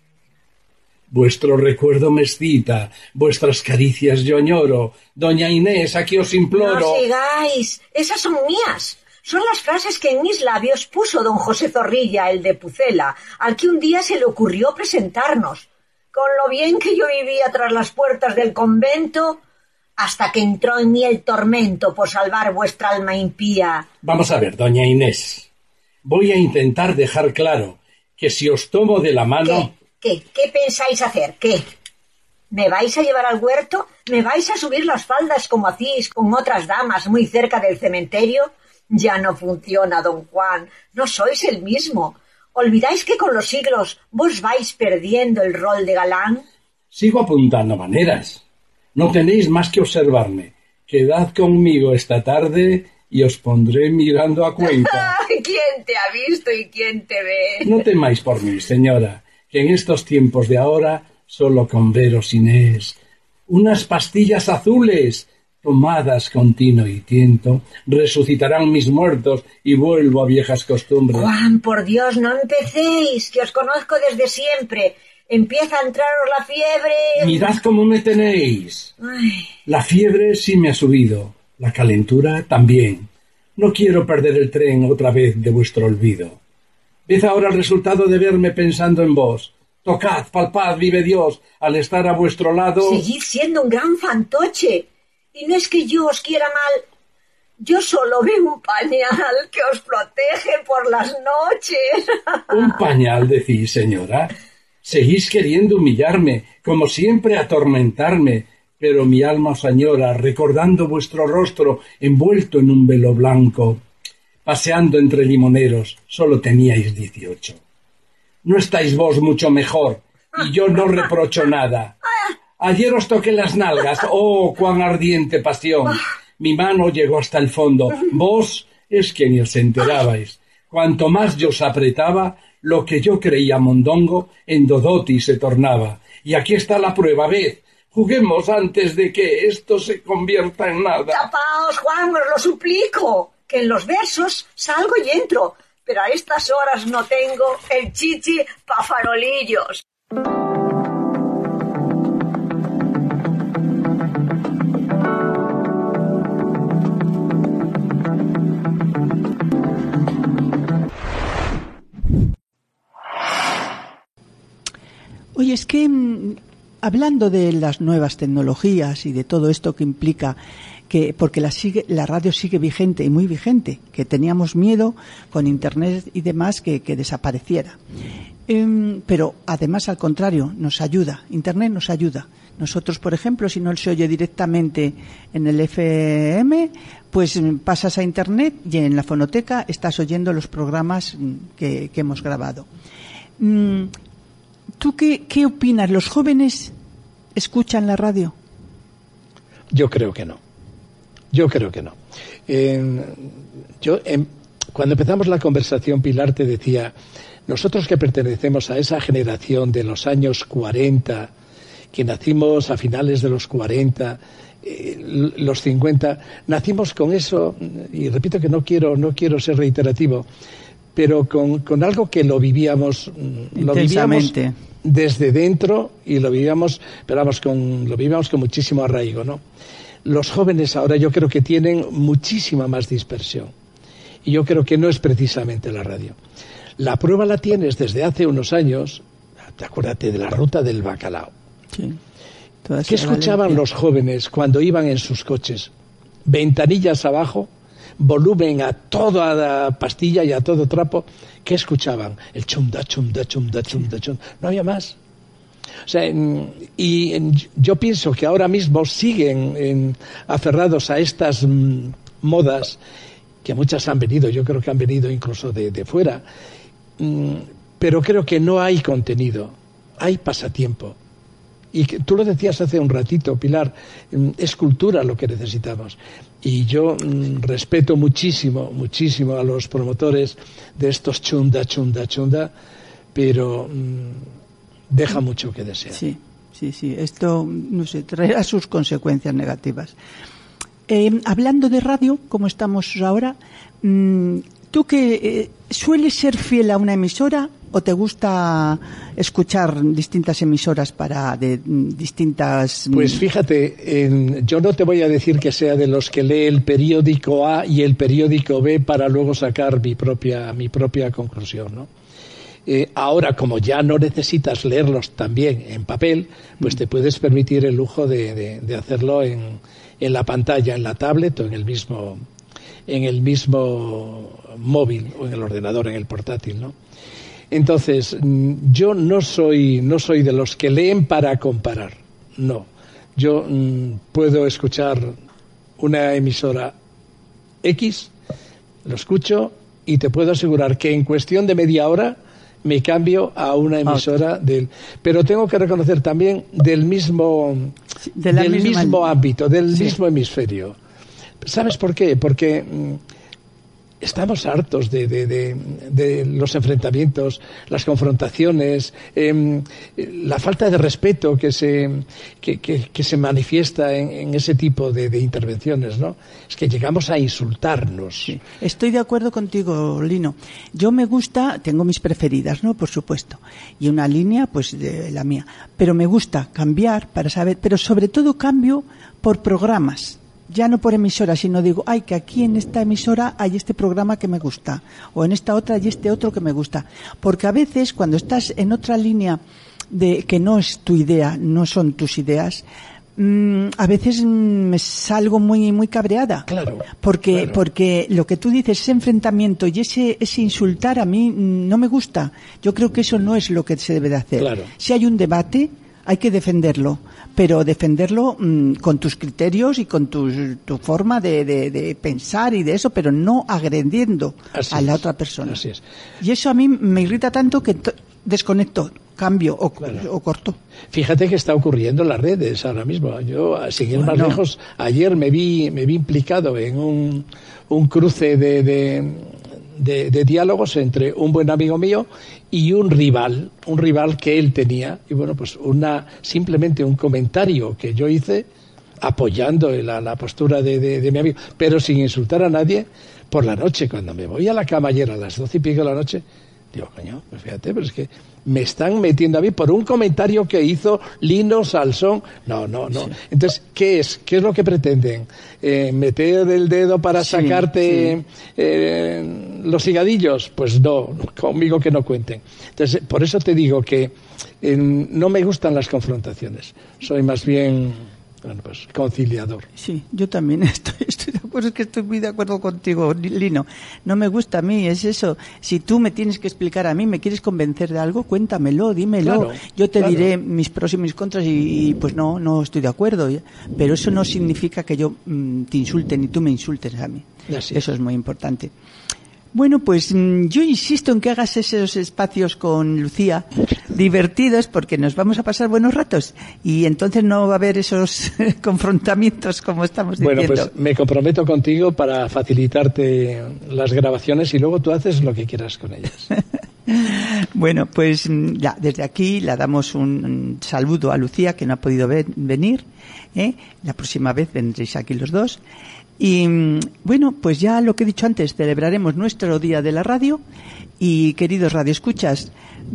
Vuestro recuerdo me excita, vuestras caricias yo añoro. Doña Inés, aquí os imploro... No sigáis, esas son mías. Son las frases que en mis labios puso don José Zorrilla, el de Pucela, al que un día se le ocurrió presentarnos. Con lo bien que yo vivía tras las puertas del convento, hasta que entró en mí el tormento por salvar vuestra alma impía. Vamos a ver, doña Inés. Voy a intentar dejar claro que si os tomo de la mano... ¿Qué pensáis hacer? ¿Qué? ¿Me vais a llevar al huerto? ¿Me vais a subir las faldas como hacíais con otras damas muy cerca del cementerio? Ya no funciona, don Juan. No sois el mismo. ¿Olvidáis que con los siglos vos vais perdiendo el rol de galán? Sigo apuntando maneras. No tenéis más que observarme. Quedad conmigo esta tarde y os pondré mirando a cuenta. ¿Quién te ha visto y quién te ve? No temáis por mí, señora, que en estos tiempos de ahora, solo con veros, Inés, unas pastillas azules, tomadas con tino y tiento, resucitarán mis muertos y vuelvo a viejas costumbres. Juan, por Dios, no empecéis, que os conozco desde siempre. Empieza a entraros la fiebre. Mirad cómo me tenéis. Ay. La fiebre sí me ha subido, la calentura también. No quiero perder el tren otra vez de vuestro olvido. Ved ahora el resultado de verme pensando en vos. Tocad, palpad, vive Dios, al estar a vuestro lado... Seguid siendo un gran fantoche. Y no es que yo os quiera mal. Yo solo veo un pañal que os protege por las noches. ¿Un pañal, decís, señora? Seguís queriendo humillarme, como siempre atormentarme, pero mi alma os añora, recordando vuestro rostro envuelto en un velo blanco. Paseando entre limoneros, solo teníais 18. No estáis vos mucho mejor, y yo no reprocho nada. Ayer os toqué las nalgas, ¡oh, cuán ardiente pasión! Mi mano llegó hasta el fondo. Vos es que ni os enterabais. Cuanto más yo os apretaba, lo que yo creía mondongo, en dodoti se tornaba. Y aquí está la prueba, ved. Juguemos antes de que esto se convierta en nada. Tapaos, Juan, os lo suplico, que en los versos salgo y entro, pero a estas horas no tengo el chichi pa' farolillos. Oye, es que hablando de las nuevas tecnologías y de todo esto que implica que porque la radio sigue vigente y muy vigente, que teníamos miedo con internet y demás que desapareciera. Pero además, al contrario, nos ayuda. Internet nos ayuda. Nosotros, por ejemplo, si no se oye directamente en el FM, pues pasas a internet y en la fonoteca estás oyendo los programas que hemos grabado. ¿Tú qué opinas? ¿Los jóvenes escuchan la radio? Yo creo que no. Cuando empezamos la conversación, Pilar, te decía, nosotros que pertenecemos a esa generación de los años 40, que nacimos a finales de los 40, los 50, nacimos con eso, y repito que no quiero ser reiterativo, pero con algo que lo vivíamos desde dentro y lo vivíamos con muchísimo arraigo, ¿no? Los jóvenes ahora yo creo que tienen muchísima más dispersión y yo creo que no es precisamente la radio. La prueba la tienes desde hace unos años, acuérdate de la ruta del bacalao. Sí. ¿Qué escuchaban los jóvenes cuando iban en sus coches? Ventanillas abajo, volumen a toda la pastilla y a todo trapo. ¿Qué escuchaban? El chumda, chumda, chumda, chumda, chumda. No había más. O sea, yo pienso que ahora mismo siguen aferrados a estas modas, que muchas han venido, yo creo que han venido incluso de fuera, pero creo que no hay contenido, hay pasatiempo. Y tú lo decías hace un ratito, Pilar, es cultura lo que necesitamos. Y yo respeto muchísimo, muchísimo a los promotores de estos chunda, chunda, chunda, pero deja mucho que desear. Sí. Esto, no sé, traerá sus consecuencias negativas. Hablando de radio, como estamos ahora, ¿tú que sueles ser fiel a una emisora o te gusta escuchar distintas emisoras de distintas? Pues fíjate, yo no te voy a decir que sea de los que lee el periódico A y el periódico B para luego sacar mi propia conclusión, ¿no? Ahora, como ya no necesitas leerlos también en papel, pues te puedes permitir el lujo de hacerlo en la pantalla, en la tablet o en el mismo móvil o en el ordenador, en el portátil, ¿no? Entonces, yo no soy de los que leen para comparar, no. Yo puedo escuchar una emisora X, lo escucho y te puedo asegurar que en cuestión de media hora me cambio a una emisora pero tengo que reconocer también del mismo ámbito, del mismo hemisferio. ¿Sabes por qué? Porque estamos hartos de los enfrentamientos, las confrontaciones, la falta de respeto que se manifiesta en ese tipo de intervenciones, ¿no? Es que llegamos a insultarnos. Sí. Estoy de acuerdo contigo, Lino. Yo tengo mis preferidas, ¿no? Por supuesto. Y una línea, pues, de la mía. Pero me gusta cambiar para saber, pero sobre todo cambio por programas. Ya no por emisora, sino digo, que aquí en esta emisora hay este programa que me gusta, o en esta otra hay este otro que me gusta. Porque a veces, cuando estás en otra línea que no es tu idea, no son tus ideas, a veces me salgo muy muy cabreada. Claro. Porque lo que tú dices, ese enfrentamiento y ese insultar a mí no me gusta. Yo creo que eso no es lo que se debe de hacer. Claro. Si hay un debate, hay que defenderlo, pero defenderlo con tus criterios y con tu forma de pensar y de eso, pero no agrediendo a la otra persona. Así es. Y eso a mí me irrita tanto que desconecto, cambio o corto. Fíjate que está ocurriendo en las redes ahora mismo. Yo, sin ir más lejos, ayer me vi implicado en un cruce de diálogos entre un buen amigo mío y un rival que él tenía. Y bueno, pues simplemente un comentario que yo hice apoyando la postura de mi amigo, pero sin insultar a nadie. Por la noche, cuando me voy a la cama ayer a las 12:00 de la noche, digo, coño, pues fíjate, pero es que me están metiendo a mí por un comentario que hizo Lino Salsón. No. Sí. Entonces, ¿qué es lo que pretenden? ¿Meter el dedo para sacarte los higadillos? Pues no, conmigo que no cuenten. Entonces, por eso te digo que no me gustan las confrontaciones. Soy más bien, pues conciliador. Sí, yo también estoy de acuerdo, es que estoy muy de acuerdo contigo, Lino. No me gusta a mí, es eso. Si tú me tienes que explicar a mí, me quieres convencer de algo, cuéntamelo, dímelo. Claro, yo te diré mis pros y mis contras y pues no estoy de acuerdo. Pero eso no significa que yo te insulte ni tú me insultes a mí. Eso es muy importante. Bueno, pues yo insisto en que hagas esos espacios con Lucía divertidos, porque nos vamos a pasar buenos ratos y entonces no va a haber esos confrontamientos como estamos diciendo. Bueno, pues me comprometo contigo para facilitarte las grabaciones y luego tú haces lo que quieras con ellas. Bueno, pues ya desde aquí le damos un saludo a Lucía, que no ha podido venir. La próxima vez vendréis aquí los dos. Y bueno, pues ya lo que he dicho antes, celebraremos nuestro Día de la Radio. Y queridos radioescuchas,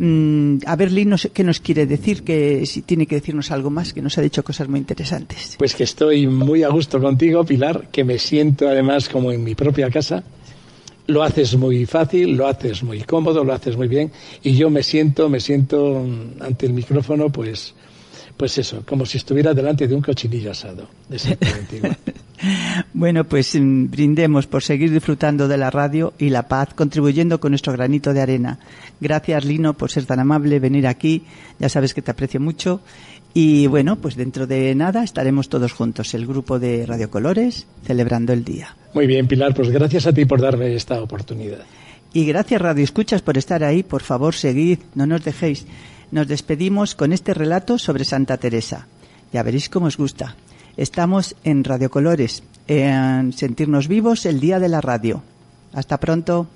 a ver, Lino, ¿qué nos quiere decir? Que si tiene que decirnos algo más, que nos ha dicho cosas muy interesantes. Pues que estoy muy a gusto contigo, Pilar, que me siento además como en mi propia casa. Lo haces muy fácil, lo haces muy cómodo, lo haces muy bien. Y yo me siento ante el micrófono, pues eso, como si estuviera delante de un cochinillo asado. Exactamente igual. Bueno, pues brindemos por seguir disfrutando de la radio y la paz, contribuyendo con nuestro granito de arena. Gracias, Lino, por ser tan amable, venir aquí. Ya sabes que te aprecio mucho. Y bueno, pues dentro de nada estaremos todos juntos, el grupo de Radio Colores, celebrando el día. Muy bien, Pilar, pues gracias a ti por darme esta oportunidad. Y gracias, Radio Escuchas, por estar ahí. Por favor, seguid, no nos dejéis. Nos despedimos con este relato sobre Santa Teresa. Ya veréis cómo os gusta. Estamos en Radio Colores, en Sentirnos Vivos, el Día de la Radio. Hasta pronto.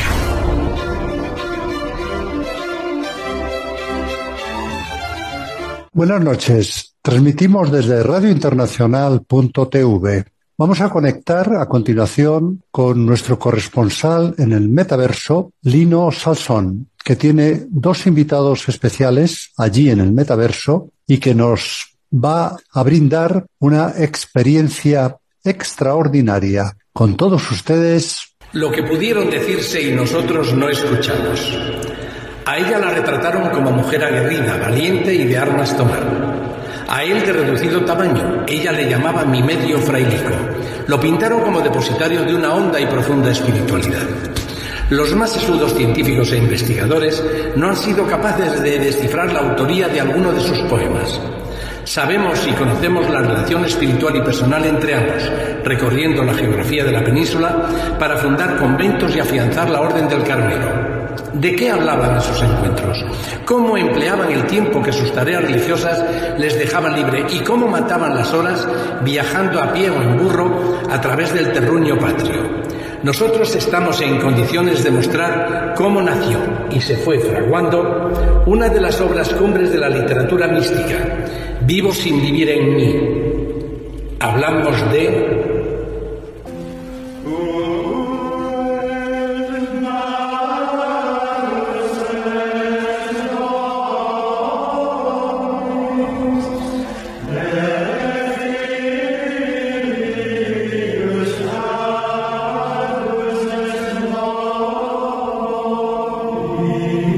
Buenas noches. Transmitimos desde radiointernacional.tv. Vamos a conectar a continuación con nuestro corresponsal en el metaverso, Lino Salsón, que tiene dos invitados especiales allí en el metaverso y que nos va a brindar una experiencia extraordinaria. Con todos ustedes, lo que pudieron decirse y nosotros no escuchamos. A ella la retrataron como mujer aguerrida, valiente y de armas tomar. A él de reducido tamaño, ella le llamaba mi medio frailico. Lo pintaron como depositario de una honda y profunda espiritualidad. Los más sesudos científicos e investigadores no han sido capaces de descifrar la autoría de alguno de sus poemas. Sabemos y conocemos la relación espiritual y personal entre ambos, recorriendo la geografía de la península para fundar conventos y afianzar la Orden del Carmelo. ¿De qué hablaban en sus encuentros? ¿Cómo empleaban el tiempo que sus tareas religiosas les dejaban libre? ¿Y cómo mataban las horas viajando a pie o en burro a través del terruño patrio? Nosotros estamos en condiciones de mostrar cómo nació y se fue fraguando una de las obras cumbres de la literatura mística, Vivo sin vivir en mí. Hablamos de...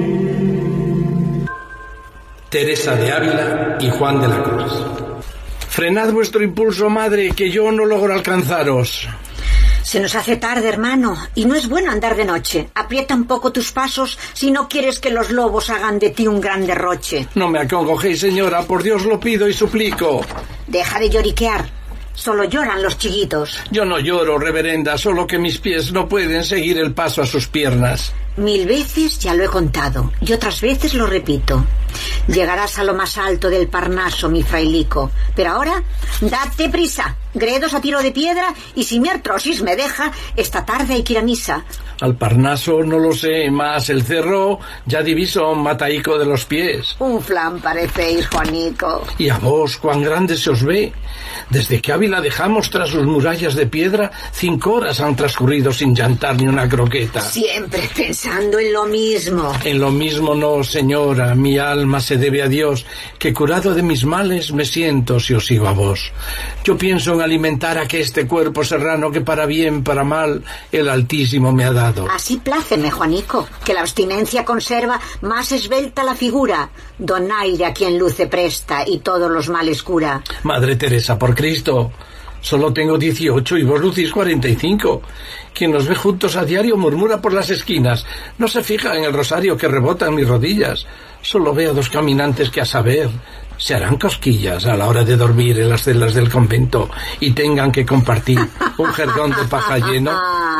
Teresa de Ávila y Juan de la Cruz. Frenad vuestro impulso, madre, que yo no logro alcanzaros. Se nos hace tarde, hermano, y no es bueno andar de noche. Aprieta un poco tus pasos si no quieres que los lobos hagan de ti un gran derroche. No me acongojéis, señora, por Dios lo pido y suplico. Deja de lloriquear. Solo lloran los chiquitos. Yo no lloro, reverenda, solo que mis pies no pueden seguir el paso a sus piernas. 1000 veces ya lo he contado, y otras veces lo repito. Llegarás a lo más alto del Parnaso, mi frailico. Pero ahora, date prisa. Gredos a tiro de piedra, y si mi artrosis me deja, esta tarde hay que ir a misa. Al Parnaso no lo sé, más el cerro ya diviso mataico de los pies. Un flan parecéis, Juanico. Y a vos, cuán grande se os ve. Desde que Ávila dejamos tras sus murallas de piedra, 5 horas han transcurrido sin llantar ni una croqueta. Siempre pensando en lo mismo. En lo mismo no, señora, mi alma se debe a Dios, que curado de mis males me siento si os sigo a vos. Yo pienso en alimentar a este cuerpo serrano que para bien, para mal, el Altísimo me ha dado. Así pláceme, Juanico, que la abstinencia conserva más esbelta la figura. Donaire a quien luce presta y todos los males cura. Madre Teresa, por Cristo, solo tengo 18 y vos lucís 45. Quien nos ve juntos a diario murmura por las esquinas. No se fija en el rosario que rebota en mis rodillas. Solo veo 2 caminantes que, a saber, se harán cosquillas a la hora de dormir en las celdas del convento y tengan que compartir un jergón de paja lleno.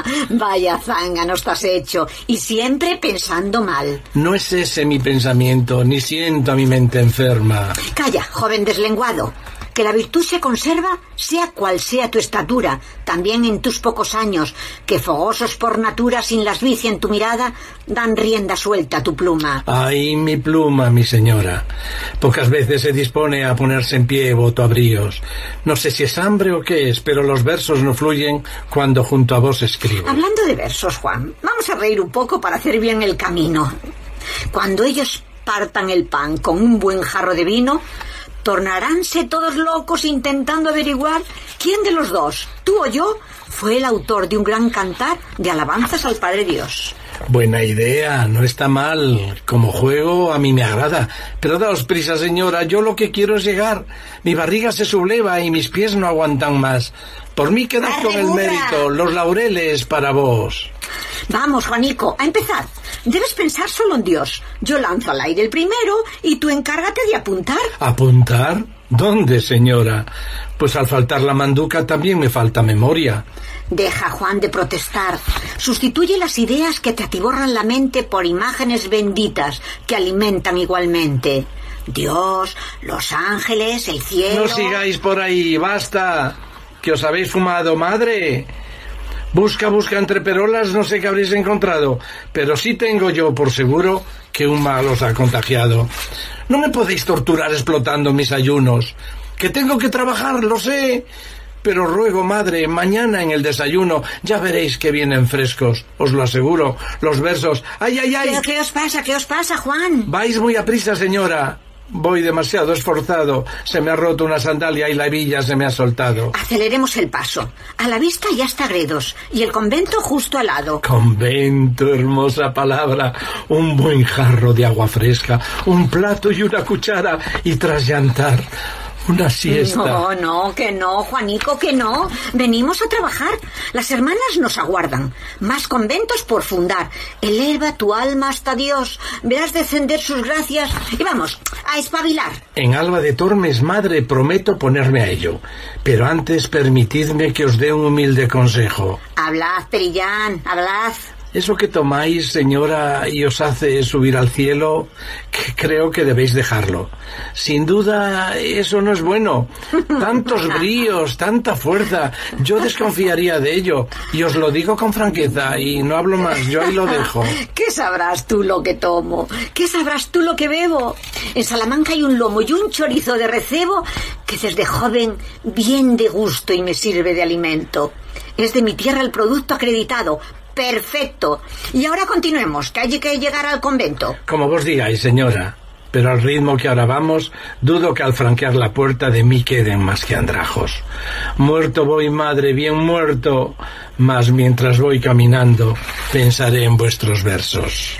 Vaya zángano estás hecho, y siempre pensando mal. No es ese mi pensamiento, ni siento a mi mente enferma. Calla, joven deslenguado. Que la virtud se conserva, sea cual sea tu estatura, también en tus pocos años, que fogosos por natura, sin lascivicia en tu mirada, dan rienda suelta a tu pluma. Ay, mi pluma, mi señora. Pocas veces se dispone a ponerse en pie voto a bríos. No sé si es hambre o qué es, pero los versos no fluyen cuando junto a vos escribo. Hablando de versos, Juan, vamos a reír un poco para hacer bien el camino. Cuando ellos partan el pan con un buen jarro de vino, tornaránse todos locos intentando averiguar quién de los dos, tú o yo, fue el autor de un gran cantar de alabanzas al Padre Dios. Buena idea, no está mal. Como juego a mí me agrada. Pero daos prisa, señora, yo lo que quiero es llegar. Mi barriga se subleva y mis pies no aguantan más. Por mí quedad con el mérito, los laureles para vos. Vamos, Juanico, a empezar. Debes pensar solo en Dios. Yo lanzo al aire el primero y tú encárgate de apuntar. ¿Apuntar? ¿Dónde, señora? Pues al faltar la manduca también me falta memoria. Deja, Juan, de protestar. Sustituye las ideas que te atiborran la mente por imágenes benditas que alimentan igualmente. Dios, los ángeles, el cielo... No sigáis por ahí, basta. ¿Que os habéis fumado, madre? Busca entre perolas, no sé qué habréis encontrado, pero sí tengo yo por seguro que un mal os ha contagiado. No me podéis torturar explotando mis ayunos, que tengo que trabajar, lo sé, pero ruego, madre, mañana en el desayuno ya veréis que vienen frescos, os lo aseguro, los versos. ¡Ay, ay, ay! ¿Pero qué os pasa, Juan? Vais muy aprisa, señora. Voy demasiado esforzado. Se me ha roto una sandalia y la hebilla se me ha soltado. Aceleremos el paso. A la vista ya está Gredos y el convento justo al lado. Convento, hermosa palabra. Un buen jarro de agua fresca, un plato y una cuchara, y tras llantar una siesta. No, que no, Juanico, que no. Venimos a trabajar. Las hermanas nos aguardan. Más conventos por fundar. Eleva tu alma hasta Dios. Verás descender sus gracias. Y vamos, a espabilar. En Alba de Tormes, madre, prometo ponerme a ello. Pero antes permitidme que os dé un humilde consejo. Hablad, Perillán, hablad. Eso que tomáis, señora, y os hace subir al cielo, creo que debéis dejarlo. Sin duda, eso no es bueno. Tantos bríos, tanta fuerza. Yo desconfiaría de ello. Y os lo digo con franqueza, y no hablo más, yo ahí lo dejo. ¿Qué sabrás tú lo que tomo? ¿Qué sabrás tú lo que bebo? En Salamanca hay un lomo y un chorizo de recebo que desde joven bien de gusto y me sirve de alimento. Es de mi tierra el producto acreditado. Perfecto. Y ahora continuemos, que hay que llegar al convento. Como vos digáis, señora. Pero al ritmo que ahora vamos, dudo que al franquear la puerta de mí queden más que andrajos. Muerto voy, madre, bien muerto. Mas mientras voy caminando, pensaré en vuestros versos.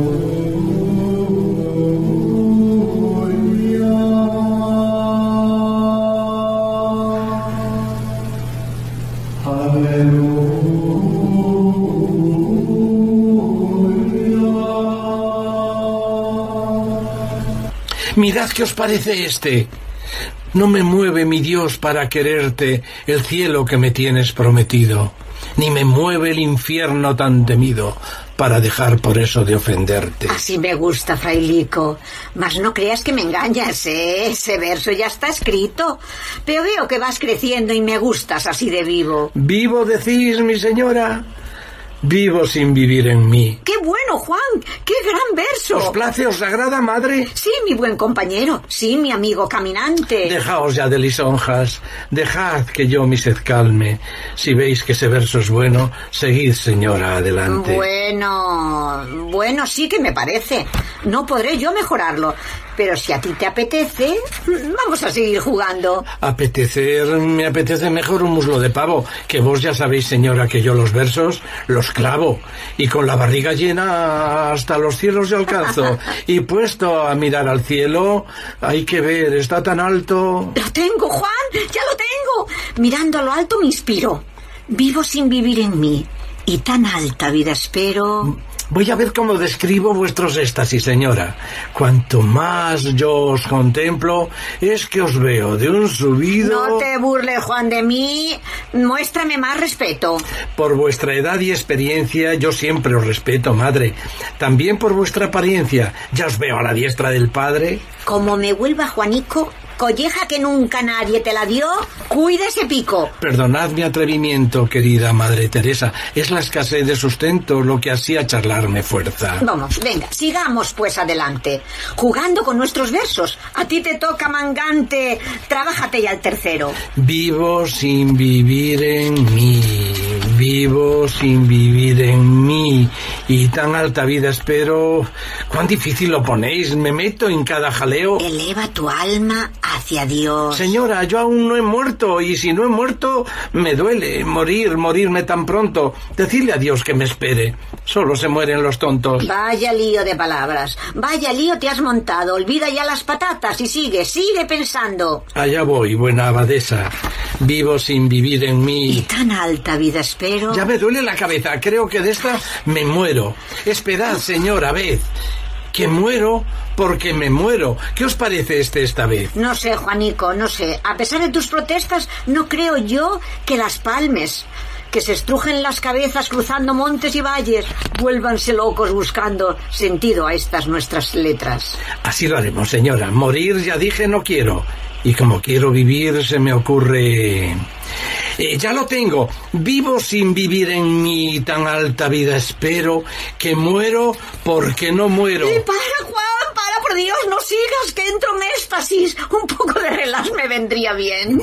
Aleluya. Mirad qué os parece este. No me mueve, mi Dios, para quererte el cielo que me tienes prometido, ni me mueve el infierno tan temido para dejar por eso de ofenderte. Así me gusta, frailico. Mas no creas que me engañas, ¿eh? Ese verso ya está escrito. Pero veo que vas creciendo y me gustas así de vivo. ¿Vivo decís, mi señora? Vivo sin vivir en mí. ¡Qué bueno, Juan! ¡Qué gran verso! ¿Os place, os agrada, madre? Sí, mi buen compañero. Sí, mi amigo caminante. Dejaos ya de lisonjas. Dejad que yo mi sed calme. Si veis que ese verso es bueno, seguid, señora, adelante. Bueno, sí que me parece. No podré yo mejorarlo. Pero si a ti te apetece, vamos a seguir jugando. Me apetece mejor un muslo de pavo, que vos ya sabéis, señora, que yo los versos los clavo, y con la barriga llena hasta los cielos yo alcanzo, y puesto a mirar al cielo, hay que ver, está tan alto. Lo tengo, Juan, ya lo tengo. Mirando a lo alto me inspiro. Vivo sin vivir en mí, y tan alta vida espero. Voy a ver cómo describo vuestros éxtasis, señora. Cuanto más yo os contemplo, es que os veo de un subido... No te burles, Juan, de mí. Muéstrame más respeto. Por vuestra edad y experiencia, yo siempre os respeto, madre. También por vuestra apariencia. Ya os veo a la diestra del padre. Como me vuelva Juanico, colleja que nunca nadie te la dio, cuida ese pico. Perdonad mi atrevimiento, querida Madre Teresa. Es la escasez de sustento lo que hacía charlarme fuerza. Vamos, venga, sigamos pues adelante. Jugando con nuestros versos. A ti te toca, mangante. Trabájate ya el tercero. Vivo sin vivir en mí. Vivo sin vivir en mí. Y tan alta vida espero. ¿Cuán difícil lo ponéis? Me meto en cada jaleo. Eleva tu alma hacia Dios. Señora, yo aún no he muerto, y si no he muerto, me duele morirme tan pronto. Decidle a Dios que me espere. Solo se mueren los tontos. Vaya lío de palabras. Vaya lío te has montado. Olvida ya las patatas y sigue pensando. Allá voy, buena abadesa. Vivo sin vivir en mí. Y tan alta vida espero. Ya me duele la cabeza. Creo que de esta me muero. Esperad, señora, ved. Que muero porque me muero. ¿Qué os parece esta vez? No sé, Juanico, no sé. A pesar de tus protestas, no creo yo que las palmes, que se estrujen las cabezas cruzando montes y valles, vuélvanse locos buscando sentido a estas nuestras letras. Así lo haremos, señora. Morir, ya dije, no quiero. Y como quiero vivir, se me ocurre... ya lo tengo. Vivo sin vivir en mí, tan alta vida espero, que muero porque no muero. Para, Juan, para, por Dios, no sigas, que entro en éxtasis. Un poco de relax me vendría bien.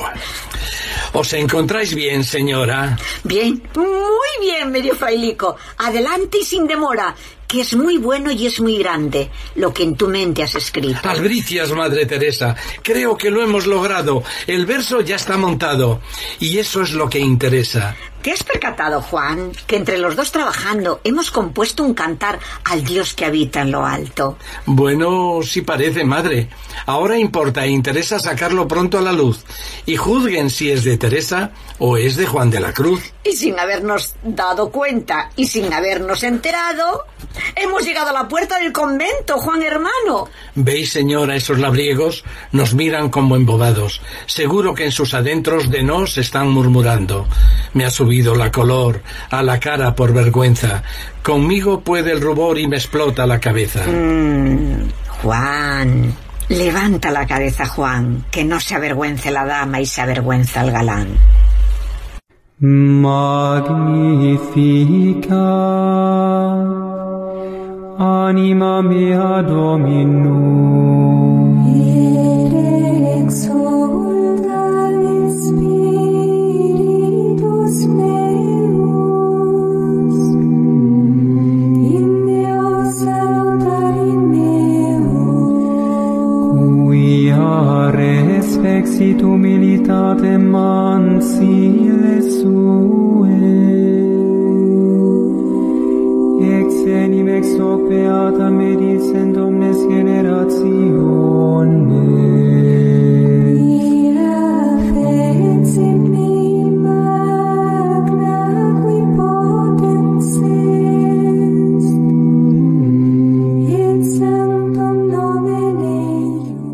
¿Os encontráis bien, señora? Bien, muy bien, medio frailico. Adelante y sin demora, que es muy bueno y es muy grande lo que en tu mente has escrito. Albricias, Madre Teresa. Creo que lo hemos logrado. El verso ya está montado. Y eso es lo que interesa. ¿Te has percatado, Juan, que entre los dos trabajando hemos compuesto un cantar al Dios que habita en lo alto? Bueno, sí parece, madre. Ahora importa e interesa sacarlo pronto a la luz. Y juzguen si es de Teresa o es de Juan de la Cruz. Y sin habernos dado cuenta y sin habernos enterado, hemos llegado a la puerta del convento, Juan hermano. ¿Veis, señora, esos labriegos? Nos miran como embobados. Seguro que en sus adentros de nos están murmurando. Me ha subido la color a la cara por vergüenza. Conmigo puede el rubor y me explota la cabeza. Juan, levanta la cabeza, Juan, que no se avergüence la dama y se avergüenza el galán. Magnifica anima mea Dominum, et exulta spiritus meus, in Deo salutari meo, quia respexit humilitate mansile sue, ex enim ex hoc beata medis en omnes generationes. Ira fecit mi magna qui potens est, et sanctum nomen eius.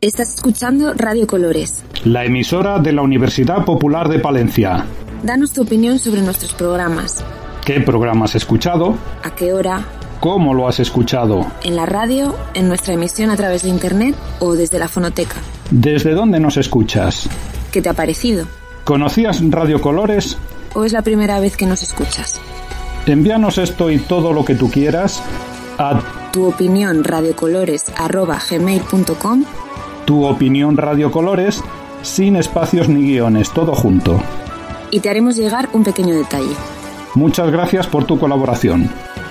Estás escuchando Radio Colores, la emisora de la Universidad Popular de Palencia. Danos tu opinión sobre nuestros programas. ¿Qué programa has escuchado? ¿A qué hora? ¿Cómo lo has escuchado? ¿En la radio, en nuestra emisión a través de internet o desde la fonoteca? ¿Desde dónde nos escuchas? ¿Qué te ha parecido? ¿Conocías Radio Colores? ¿O es la primera vez que nos escuchas? Envíanos esto y todo lo que tú quieras a tuopinionradiocolores@gmail.com. Tu opinión Radio Colores, sin espacios ni guiones, todo junto. Y te haremos llegar un pequeño detalle. Muchas gracias por tu colaboración.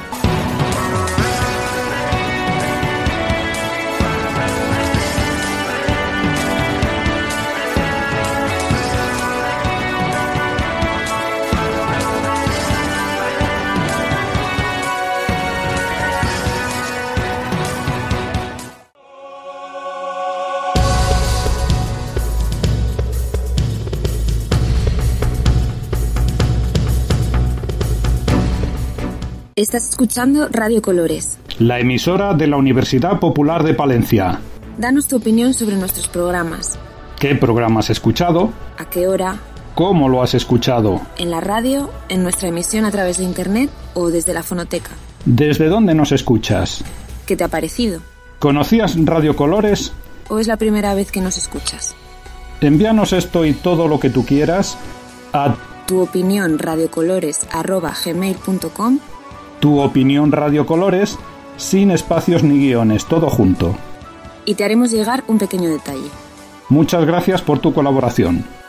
Estás escuchando Radio Colores, la emisora de la Universidad Popular de Palencia. Danos tu opinión sobre nuestros programas. ¿Qué programa has escuchado? ¿A qué hora? ¿Cómo lo has escuchado? ¿En la radio, en nuestra emisión a través de internet o desde la fonoteca? ¿Desde dónde nos escuchas? ¿Qué te ha parecido? ¿Conocías Radio Colores? ¿O es la primera vez que nos escuchas? Envíanos esto y todo lo que tú quieras a tuopinionradiocolores@gmail.com. Tu opinión Radio Colores, sin espacios ni guiones, todo junto. Y te haremos llegar un pequeño detalle. Muchas gracias por tu colaboración.